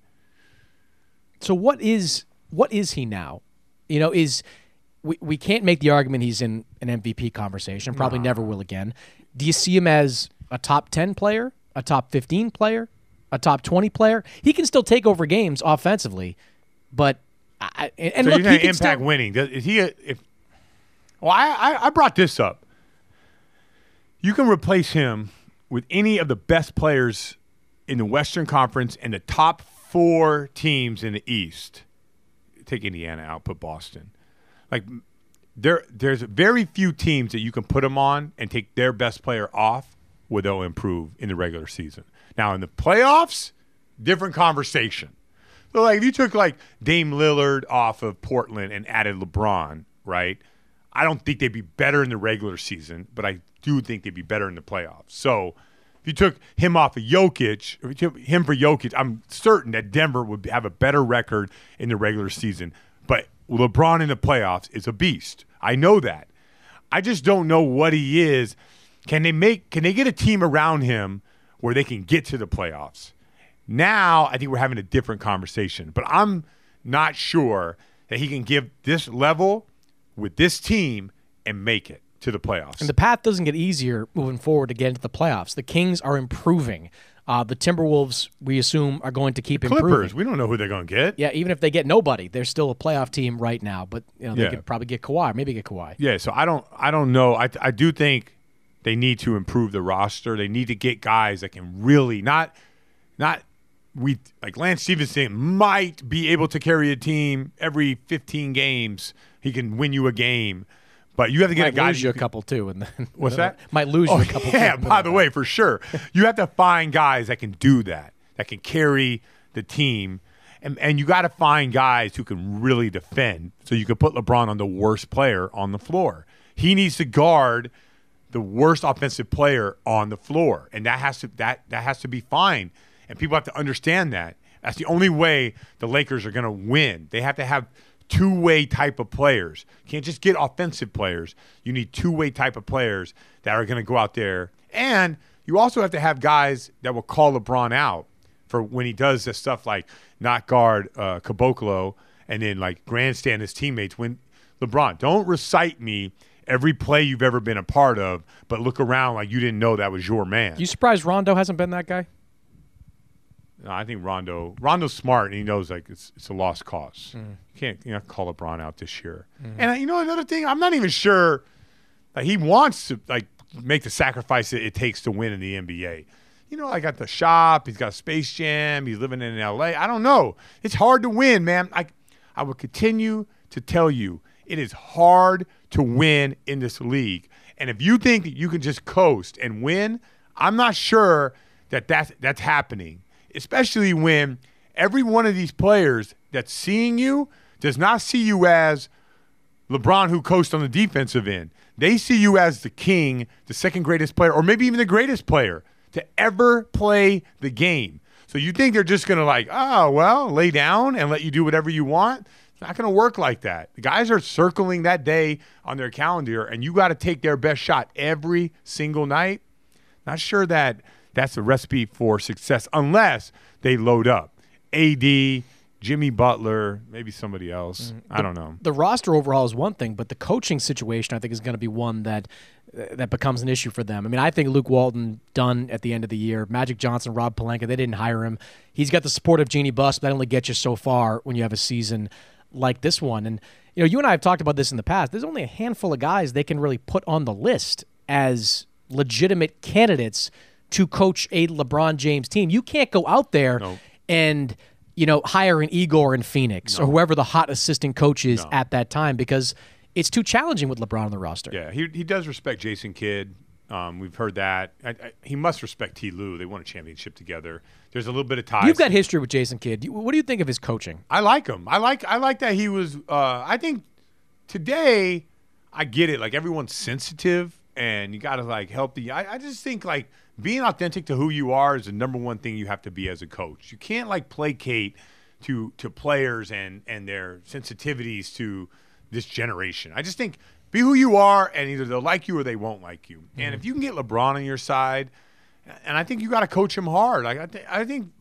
So what is what is he now? You know, is we, we can't make the argument he's in an M V P conversation. Probably never will again. Do you see him as a top ten player, a top fifteen player, a top twenty player? He can still take over games offensively, but I, and So look, you're he saying can impact still, winning. Does- Is he a, if Well, I, I I brought this up. You can replace him with any of the best players in the Western Conference and the top four teams in the East. Take Indiana out, put Boston. Like there, there's very few teams that you can put them on and take their best player off where they'll improve in the regular season. Now in the playoffs, different conversation. So like if you took like Dame Lillard off of Portland and added LeBron, right? I don't think they'd be better in the regular season, but I do think they'd be better in the playoffs. So if you took him off of Jokic, if you took him for Jokic, I'm certain that Denver would have a better record in the regular season. But LeBron in the playoffs is a beast. I know that. I just don't know what he is. Can they make? Can they get a team around him where they can get to the playoffs? Now I think we're having a different conversation. But I'm not sure that he can give this level with this team and make it to the playoffs. and the path doesn't get easier moving forward to get into the playoffs. The Kings are improving. Uh, the Timberwolves, we assume, are going to keep improving. Clippers, we don't know who they're going to get. Yeah, even if they get nobody, they're still a playoff team right now. But you know, they Yeah. could probably get Kawhi, maybe get Kawhi. Yeah, so I don't I don't know. I I do think they need to improve the roster. They need to get guys that can really not not we like Lance Stevenson might be able to carry a team every fifteen games. He can win you a game. But you have to get Might a guy lose that you a can- couple too, and then What's that? Might lose Oh, you a couple. yeah, too. by the way, for sure. You have to find guys that can do that, that can carry the team. And and you got to find guys who can really defend so you can put LeBron on the worst player on the floor. He needs to guard the worst offensive player on the floor. And that has to that that has to be fine. And people have to understand that. That's the only way the Lakers are going to win. They have to have two-way type of players. You can't just get offensive players. You need two-way type of players that are going to go out there. And you also have to have guys that will call LeBron out for when he does this stuff like not guard uh, Caboclo and then like grandstand his teammates. When LeBron, don't recite me every play you've ever been a part of, but look around like you didn't know that was your man. You surprised Rondo hasn't been that guy? No, I think Rondo Rondo's smart and he knows like it's it's a lost cause. Mm. You can't you know call LeBron out this year. Mm. And uh, you know another thing, I'm not even sure like he wants to like make the sacrifice that it takes to win in the N B A. You know, I got the shop, he's got Space Jam, he's living in L A. I don't know. It's hard to win, man. I I will continue to tell you, it is hard to win in this league. And if you think that you can just coast and win, I'm not sure that that's, that's happening. Especially when every one of these players that's seeing you does not see you as LeBron who coasts on the defensive end. They see you as the king, the second greatest player, or maybe even the greatest player to ever play the game. So you think they're just going to like, oh, well, lay down and let you do whatever you want? It's not going to work like that. The guys are circling that day on their calendar, and you got to take their best shot every single night. Not sure that that's the recipe for success unless they load up. A D, Jimmy Butler, maybe somebody else. Mm-hmm. I don't know. The roster overhaul is one thing, but the coaching situation I think is going to be one that uh, that becomes an issue for them. I mean, I think Luke Walton done at the end of the year. Magic Johnson, Rob Pelinka, they didn't hire him. He's got the support of Jeannie Buss, but that only gets you so far when you have a season like this one. And you know, you and I have talked about this in the past. There's only a handful of guys they can really put on the list as legitimate candidates to coach a LeBron James team. You can't go out there no. and, you know, hire an Igor in Phoenix no. or whoever the hot assistant coach is no. at that time because it's too challenging with LeBron on the roster. Yeah, he he does respect Jason Kidd. Um, we've heard that. I, I, he must respect T. Lue. They won a championship together. There's a little bit of ties. You've got history with Jason Kidd. What do you think of his coaching? I like him. I like I like that he was uh, – I think today I get it. Like everyone's sensitive and you got to like help the – I just think like – being authentic to who you are is the number one thing you have to be as a coach. You can't like placate to to players and and their sensitivities to this generation. I just think be who you are, and either they'll like you or they won't like you. Mm-hmm. And if you can get LeBron on your side, and I think you got to coach him hard. Like I, th- I think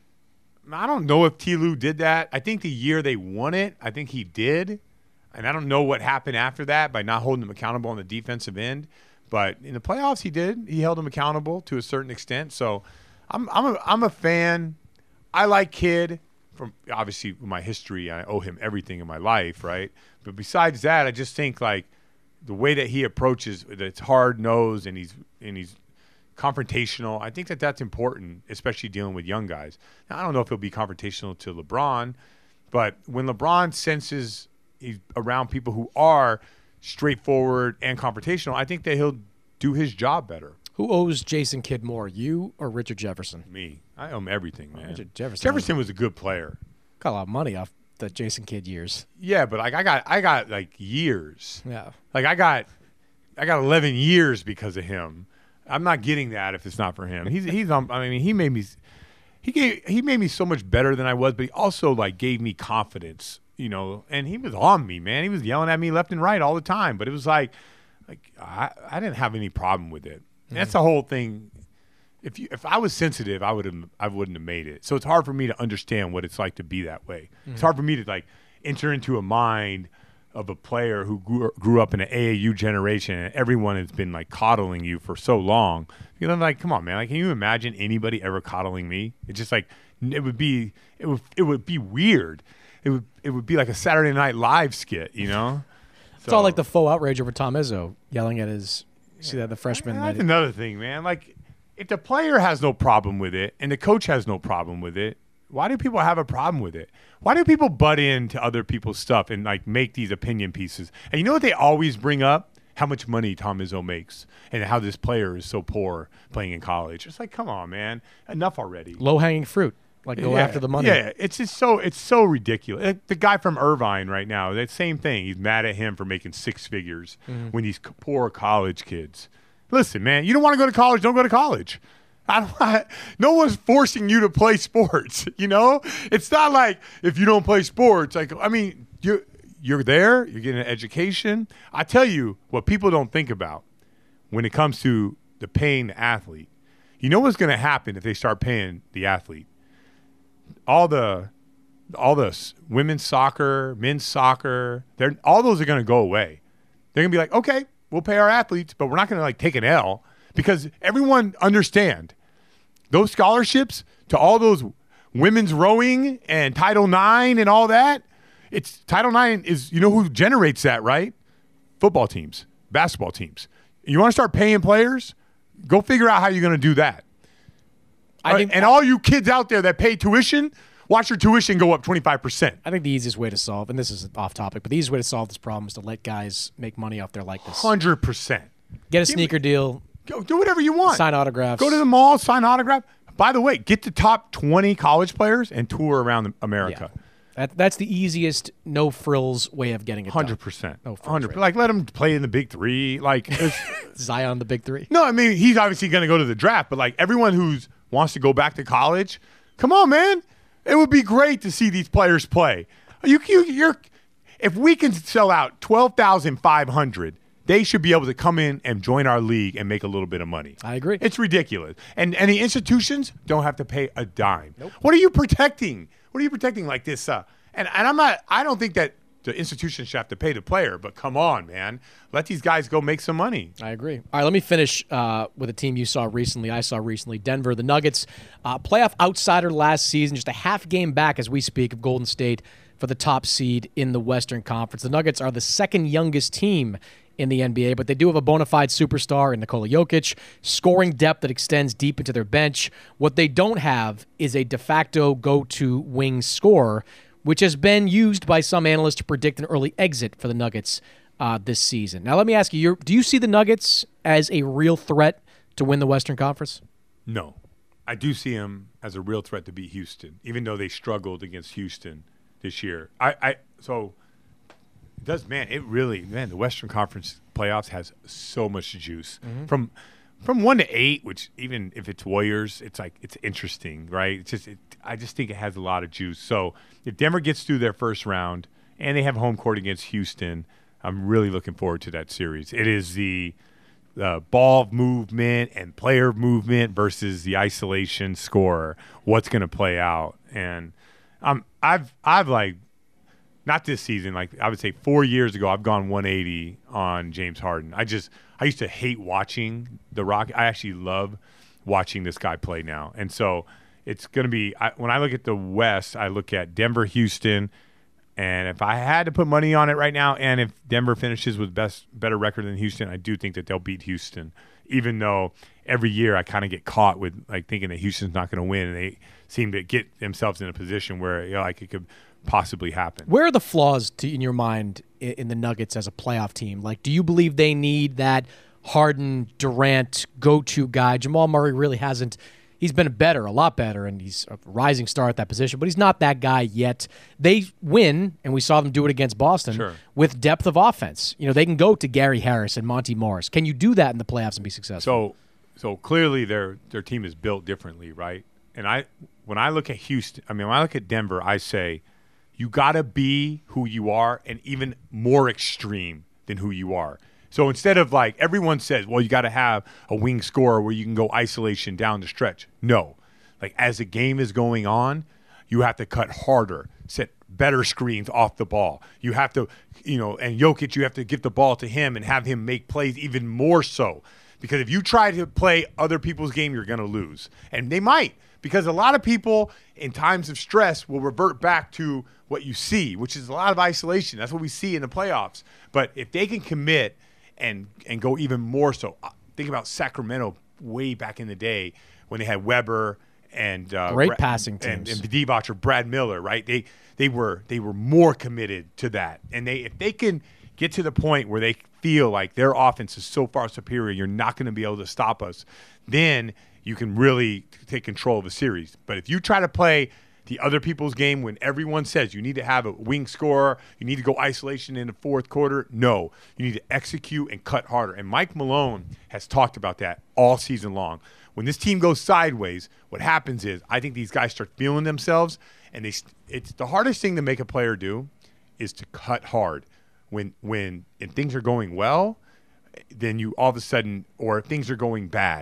I don't know if T. Lue did that. I think the year they won it, I think he did, and I don't know what happened after that by not holding him accountable on the defensive end. But in the playoffs, he did. He held him accountable to a certain extent. So, I'm I'm a, I'm a fan. I like Kidd from obviously my history. I owe him everything in my life, right? But besides that, I just think like the way that he approaches, that it's hard nosed and he's and he's confrontational. I think that that's important, especially dealing with young guys. Now, I don't know if he'll be confrontational to LeBron, but when LeBron senses he's around people who are straightforward and confrontational, I think that he'll do his job better. Who owes Jason Kidd more, you or Richard Jefferson? Me. I owe him everything, man. Richard Jefferson. Jefferson was a good player. Got a lot of money off the Jason Kidd years. Yeah, but like I got, I got like years. Yeah. Like I got, I got eleven years because of him. I'm not getting that if it's not for him. He's, he's. Um, I mean, he made me, he gave, he made me so much better than I was, but he also like gave me confidence. You know, and he was on me, man. He was yelling at me left and right all the time. But it was like, like I, I didn't have any problem with it. Mm-hmm. That's the whole thing. If you, if I was sensitive, I would have, I wouldn't have made it. So it's hard for me to understand what it's like to be that way. Mm-hmm. It's hard for me to like enter into a mind of a player who grew, grew up in an A A U generation, and everyone has been like coddling you for so long. You know, like, come on, man. Like, can you imagine anybody ever coddling me? It's just like it would be, it would, it would be weird. It would it would be like a Saturday Night Live skit, you know? It's so, all like the faux outrage over Tom Izzo yelling at his – see that the freshman – That's another thing, man. Like, if the player has no problem with it and the coach has no problem with it, why do people have a problem with it? Why do people butt into other people's stuff and, like, make these opinion pieces? And you know what they always bring up? How much money Tom Izzo makes and how this player is so poor playing in college. It's like, come on, man. Enough already. Low-hanging fruit. Like go yeah, after the money. Yeah, it's just so it's so ridiculous. The guy from Irvine right now, that same thing. He's mad at him for making six figures mm-hmm. when these poor college kids. Listen, man, you don't want to go to college, don't go to college. I don't. I, no one's forcing you to play sports. You know, it's not like if you don't play sports. Like I mean, you you're there, you're getting an education. I tell you what people don't think about when it comes to the paying the athlete. You know what's going to happen if they start paying the athlete? All the all the s- women's soccer, men's soccer, they're all those are going to go away. They're going to be like, okay, we'll pay our athletes, but we're not going to like take an L because everyone understand those scholarships to all those women's rowing and Title nine and all that. It's Title nine is, you know who generates that, right? Football teams, basketball teams. You want to start paying players? Go figure out how you're going to do that. I think, and all you kids out there that pay tuition, watch your tuition go up twenty-five percent. I think the easiest way to solve, and this is off topic, but the easiest way to solve this problem is to let guys make money off their likeness. one hundred percent. Get a sneaker deal. Go, do whatever you want. Sign autographs. Go to the mall, sign autograph. By the way, get the top twenty college players and tour around America. Yeah. That, that's the easiest, no frills way of getting it one hundred done. percent. No frills. one hundred percent. Right. Like, let him play in the big three. Like, it's, Zion, the big three. no, I mean, he's obviously going to go to the draft, but like everyone who wants to go back to college, come on, man. It would be great to see these players play. You, you, you're, if we can sell out twelve thousand five hundred, they should be able to come in and join our league and make a little bit of money. I agree. It's ridiculous. And and the institutions don't have to pay a dime. Nope. What are you protecting? What are you protecting like this? Uh, and, and I'm not, I don't think that the institution should have to pay the player, but come on, man. Let these guys go make some money. I agree. All right, let me finish uh, with a team you saw recently, I saw recently, Denver. The Nuggets, uh, playoff outsider last season, just a half game back as we speak of Golden State for the top seed in the Western Conference. The Nuggets are the second youngest team in the N B A, but they do have a bona fide superstar in Nikola Jokic, scoring depth that extends deep into their bench. What they don't have is a de facto go-to wing scorer, which has been used by some analysts to predict an early exit for the Nuggets uh, this season. Now, let me ask you, you're, do you see the Nuggets as a real threat to win the Western Conference? No. I do see them as a real threat to beat Houston, even though they struggled against Houston this year. I, I so it does, man, it really, man, the Western Conference playoffs has so much juice. Mm-hmm. From from one to eight, which even if it's Warriors, it's like it's interesting, right? It's just it, I just think it has a lot of juice. So if Denver gets through their first round and they have home court against Houston, I'm really looking forward to that series. It is the the ball movement and player movement versus the isolation scorer. What's going to play out? And um, I've I've like not this season, like I would say four years ago, I've gone one eighty on James Harden. I just I used to hate watching the Rock. I actually love watching this guy play now, and so it's going to be I, when I look at the West, I look at Denver, Houston. And if I had to put money on it right now, and if Denver finishes with best better record than Houston, I do think that they'll beat Houston. Even though every year I kind of get caught with like thinking that Houston's not going to win, and they seem to get themselves in a position where you know, like it could possibly happen. Where are the flaws to, in your mind in, in the Nuggets as a playoff team? Like, do you believe they need that Harden, Durant go-to guy? Jamal Murray really hasn't. He's been better, a lot better, and he's a rising star at that position, but he's not that guy yet. They win, and we saw them do it against Boston, sure. with depth of offense. You know, they can go to Gary Harris and Monty Morris. Can you do that in the playoffs and be successful? So, so clearly their their team is built differently, right? And I, when I look at Houston, I mean, when I look at Denver, I say, you got to be who you are, and even more extreme than who you are. So instead of like everyone says, well, you got to have a wing scorer where you can go isolation down the stretch. No. Like as the game is going on, you have to cut harder, set better screens off the ball. You have to, you know, and Jokic, you have to give the ball to him and have him make plays even more so. Because if you try to play other people's game, you're going to lose. And they might. Because a lot of people in times of stress will revert back to what you see, which is a lot of isolation. That's what we see in the playoffs. But if they can commit and and go even more so. Think about Sacramento way back in the day when they had Weber and uh, great Brad, passing teams and, and Divac or Brad Miller, right? They they were they were more committed to that, and they if they can get to the point where they feel like their offense is so far superior, you're not going to be able to stop us, then you can really take control of the series. But if you try to play the other people's game when everyone says you need to have a wing scorer, you need to go isolation in the fourth quarter. No, you need to execute and cut harder. And Mike Malone has talked about that all season long. When this team goes sideways, what happens is I think these guys start feeling themselves, and they it's the hardest thing to make a player do is to cut hard. When when and things are going well, then you all of a sudden, or things are going bad,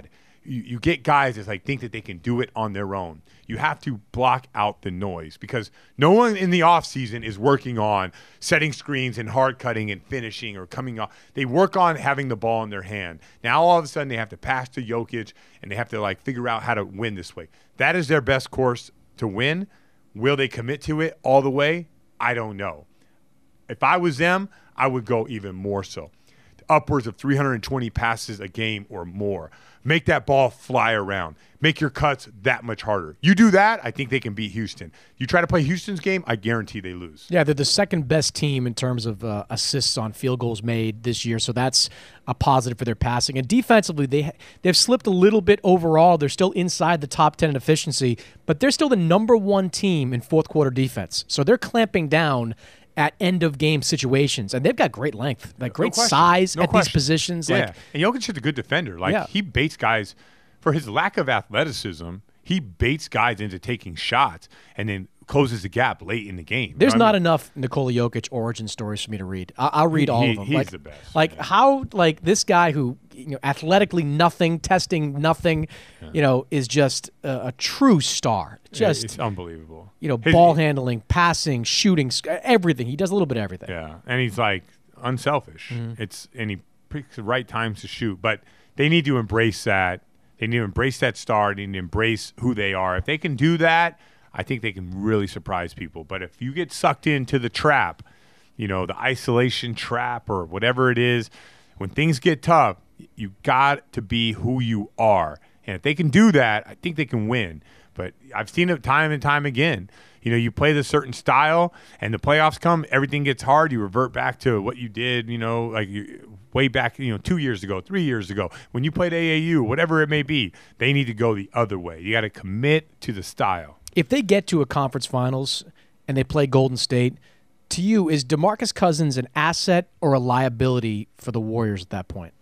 you, you get guys that like think that they can do it on their own. You have to block out the noise because no one in the offseason is working on setting screens and hard cutting and finishing or coming off. They work on having the ball in their hand. Now all of a sudden they have to pass to Jokic and they have to like figure out how to win this way. That is their best course to win. Will they commit to it all the way? I don't know. If I was them, I would go even more so. Upwards of three hundred twenty passes a game or more. Make that ball fly around. Make your cuts that much harder. You do that, I think they can beat Houston. You try to play Houston's game, I guarantee they lose. Yeah, they're the second best team in terms of uh, assists on field goals made this year, so that's a positive for their passing. And defensively, they, they've slipped a little bit overall. They're still inside the top ten in efficiency, but they're still the number one team in fourth quarter defense. So they're clamping down at end-of-game situations. And they've got great length, like great no size no at question. these positions. Yeah, Like, and Jokic is a good defender. Like Yeah. he baits guys for his lack of athleticism. He baits guys into taking shots and then closes the gap late in the game. There's You know what not I mean? enough Nikola Jokic origin stories for me to read. I- I'll read all He- of them. he's like, the best, Like yeah. how, like this guy who, you know, athletically nothing, testing nothing, you know, is just a, a true star. Yeah, Just it's unbelievable. you know, His- ball handling, passing, shooting, sc- everything. He does a little bit of everything. Yeah, and he's like unselfish. Mm-hmm. It's and he picks the right times to shoot, but they need to embrace that. They need to embrace that star. They need to embrace who they are. If they can do that, I think they can really surprise people. But if you get sucked into the trap, you know, the isolation trap or whatever it is, when things get tough, you got to be who you are. And if they can do that, I think they can win. But I've seen it time and time again. You know, you play this certain style, and the playoffs come, everything gets hard. You revert back to what you did, you know, like you, way back, you know, two years ago, three years ago, when you played A A U, whatever it may be. They need to go the other way. You got to commit to the style. If they get to a conference finals and they play Golden State, to you, is DeMarcus Cousins an asset or a liability for the Warriors at that point?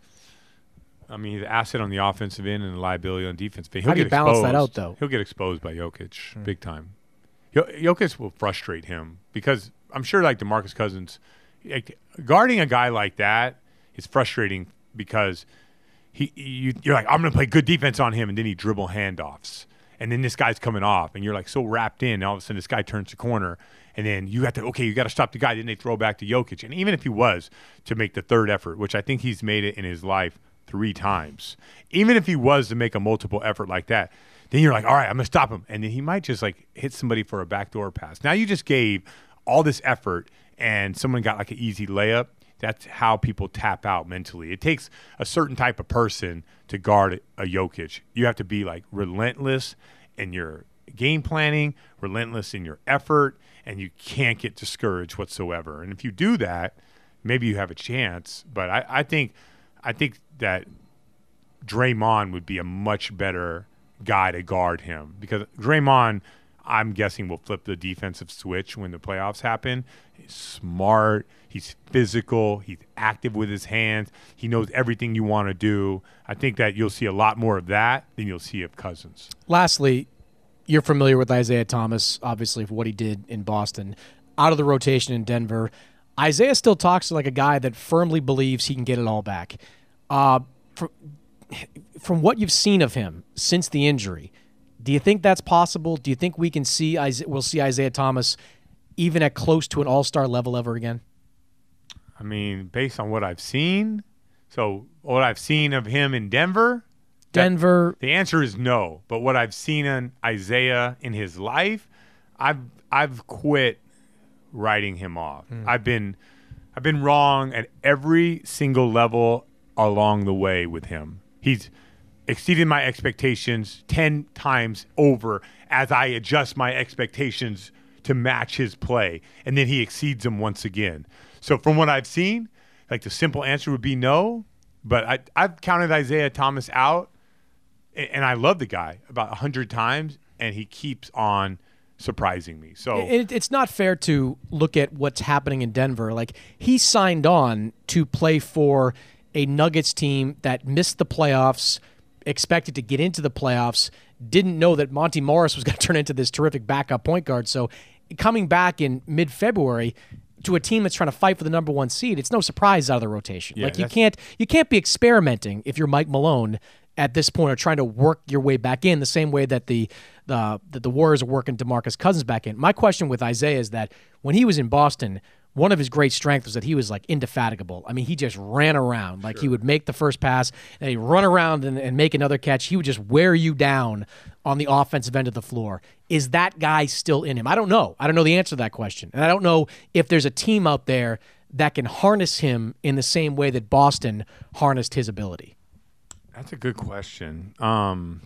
I mean, he's an asset on the offensive end and a liability on the defensive end. He'll How do you get balance that exposed. out, though? He'll get exposed by Jokic big time. Jo- Jokic will frustrate him because I'm sure, like DeMarcus Cousins, like, guarding a guy like that is frustrating because he you, you're like, I'm going to play good defense on him, and then he dribble handoffs. And then this guy's coming off, and you're like so wrapped in. And all of a sudden, this guy turns the corner, and then you got to okay, you got to stop the guy. Then they throw back to Jokic, and even if he was to make the third effort, which I think he's made it in his life three times, even if he was to make a multiple effort like that, then you're like, all right, I'm gonna stop him, and then he might just like hit somebody for a backdoor pass. Now you just gave all this effort, and someone got like an easy layup. That's how people tap out mentally. It takes a certain type of person to guard a Jokic. You have to be like relentless in your game planning, relentless in your effort, and you can't get discouraged whatsoever. And if you do that, maybe you have a chance. But I, I think I think that Draymond would be a much better guy to guard him because Draymond, I'm guessing, will flip the defensive switch when the playoffs happen. He's smart. He's physical. He's active with his hands. He knows everything you want to do. I think that you'll see a lot more of that than you'll see of Cousins. Lastly, you're familiar with Isaiah Thomas, obviously, for what he did in Boston. Out of the rotation in Denver, Isaiah still talks like a guy that firmly believes he can get it all back. Uh, from, from what you've seen of him since the injury, do you think that's possible? Do you think we can see we'll see Isaiah Thomas even at close to an all-star level ever again? I mean, based on what I've seen, so what I've seen of him in Denver, Denver. That, the answer is no. But what I've seen in Isaiah in his life, I've I've quit writing him off. Mm. I've been I've been wrong at every single level along the way with him. He's exceeded my expectations ten times over as I adjust my expectations to match his play, and then he exceeds them once again. So from what I've seen, like the simple answer would be no, but I, I've counted Isaiah Thomas out, and I love the guy about a hundred times, and he keeps on surprising me. So it, it's not fair to look at what's happening in Denver. Like, he signed on to play for a Nuggets team that missed the playoffs, expected to get into the playoffs, didn't know that Monty Morris was going to turn into this terrific backup point guard. So coming back in mid-February to a team that's trying to fight for the number one seed, it's no surprise out of the rotation. Yeah, like you can't you can't be experimenting if you're Mike Malone at this point are trying to work your way back in the same way that the the that the Warriors are working DeMarcus Cousins back in. My question with Isaiah is that when he was in Boston, one of his great strengths was that he was like indefatigable. I mean, he just ran around. Like sure. He would make the first pass and he'd run around and, and make another catch. He would just wear you down on the offensive end of the floor. Is that guy still in him? I don't know. I don't know the answer to that question. And I don't know if there's a team out there that can harness him in the same way that Boston harnessed his ability. That's a good question. Um,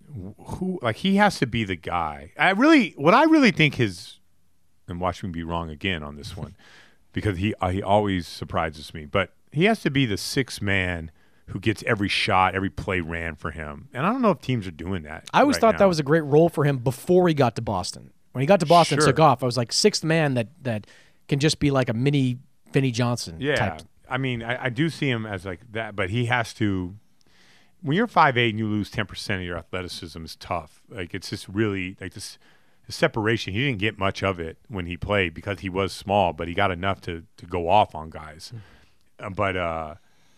who like he has to be the guy. I really, what I really think his. And watch me be wrong again on this one, because he uh, he always surprises me. But he has to be the sixth man who gets every shot, every play ran for him. And I don't know if teams are doing that. I always right thought now. that was a great role for him before he got to Boston. When he got to Boston Sure. and took off, I was like sixth man that that can just be like a mini Vinnie Johnson Yeah, type. I mean, I, I do see him as like that, but he has to. When you're five eight and you lose ten percent of your athleticism, is tough. Like it's just really like this. The separation, he didn't get much of it when he played because he was small, but he got enough to, to go off on guys. Mm-hmm. Uh, but uh,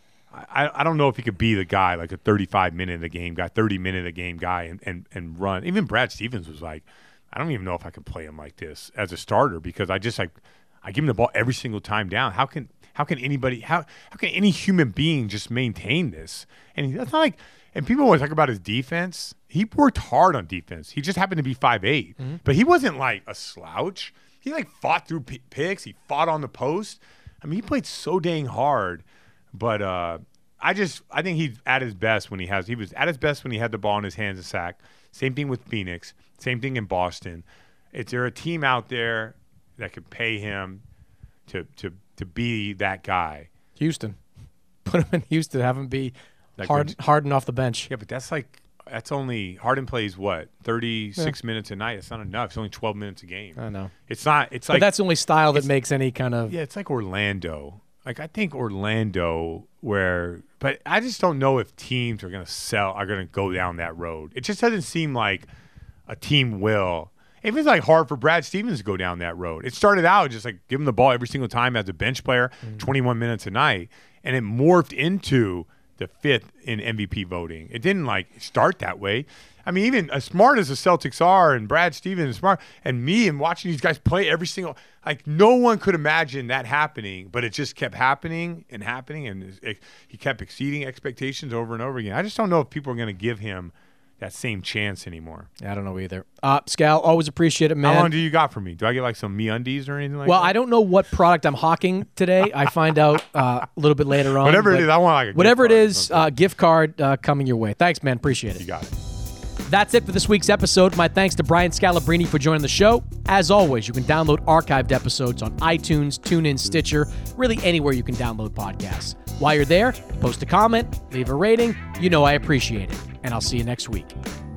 I, I don't know if he could be the guy, like a thirty-five minute of the game guy, thirty minute of the game guy, and, and, and run. Even Brad Stevens was like, I don't even know if I can play him like this as a starter because I just like I give him the ball every single time down. How can how can anybody how how can any human being just maintain this? And that's not like. And people always talk about his defense. He worked hard on defense. He just happened to be five eight. Mm-hmm. But he wasn't like a slouch. He like fought through p- picks. He fought on the post. I mean, he played so dang hard. But uh, I just I think he's at his best when he has – he was at his best when he had the ball in his hands and sack. Same thing with Phoenix. Same thing in Boston. Is there a team out there that could pay him to to to be that guy? Houston. Put him in Houston. Have him be – Like Harden, Harden off the bench. Yeah, but that's like that's only Harden plays what thirty-six yeah. minutes a night. It's not enough. It's only twelve minutes a game. I know. It's not. It's but like that's the only style that makes any kind of. Yeah, it's like Orlando. Like I think Orlando, where, but I just don't know if teams are gonna sell, are gonna go down that road. It just doesn't seem like a team will. It was like hard for Brad Stevens to go down that road. It started out just like give him the ball every single time as a bench player, mm-hmm. twenty-one minutes a night, and it morphed into the fifth in M V P voting. It didn't like start that way. I mean, even as smart as the Celtics are and Brad Stevens is smart and me and watching these guys play every single, like no one could imagine that happening, but it just kept happening and happening. And it, he kept exceeding expectations over and over again. I just don't know if people are going to give him that same chance anymore. Yeah, I don't know either. Uh, Scal, always appreciate it, man. How long do you got for me? Do I get like some MeUndies or anything like well, that? Well, I don't know what product I'm hawking today. I find out uh, a little bit later on. Whatever it is, I want like a whatever gift it card is, uh, gift card uh, coming your way. Thanks, man. Appreciate it. You got it. That's it for this week's episode. My thanks to Brian Scalabrine for joining the show. As always, you can download archived episodes on iTunes, TuneIn, Stitcher, really anywhere you can download podcasts. While you're there, post a comment, leave a rating. You know I appreciate it. And I'll see you next week.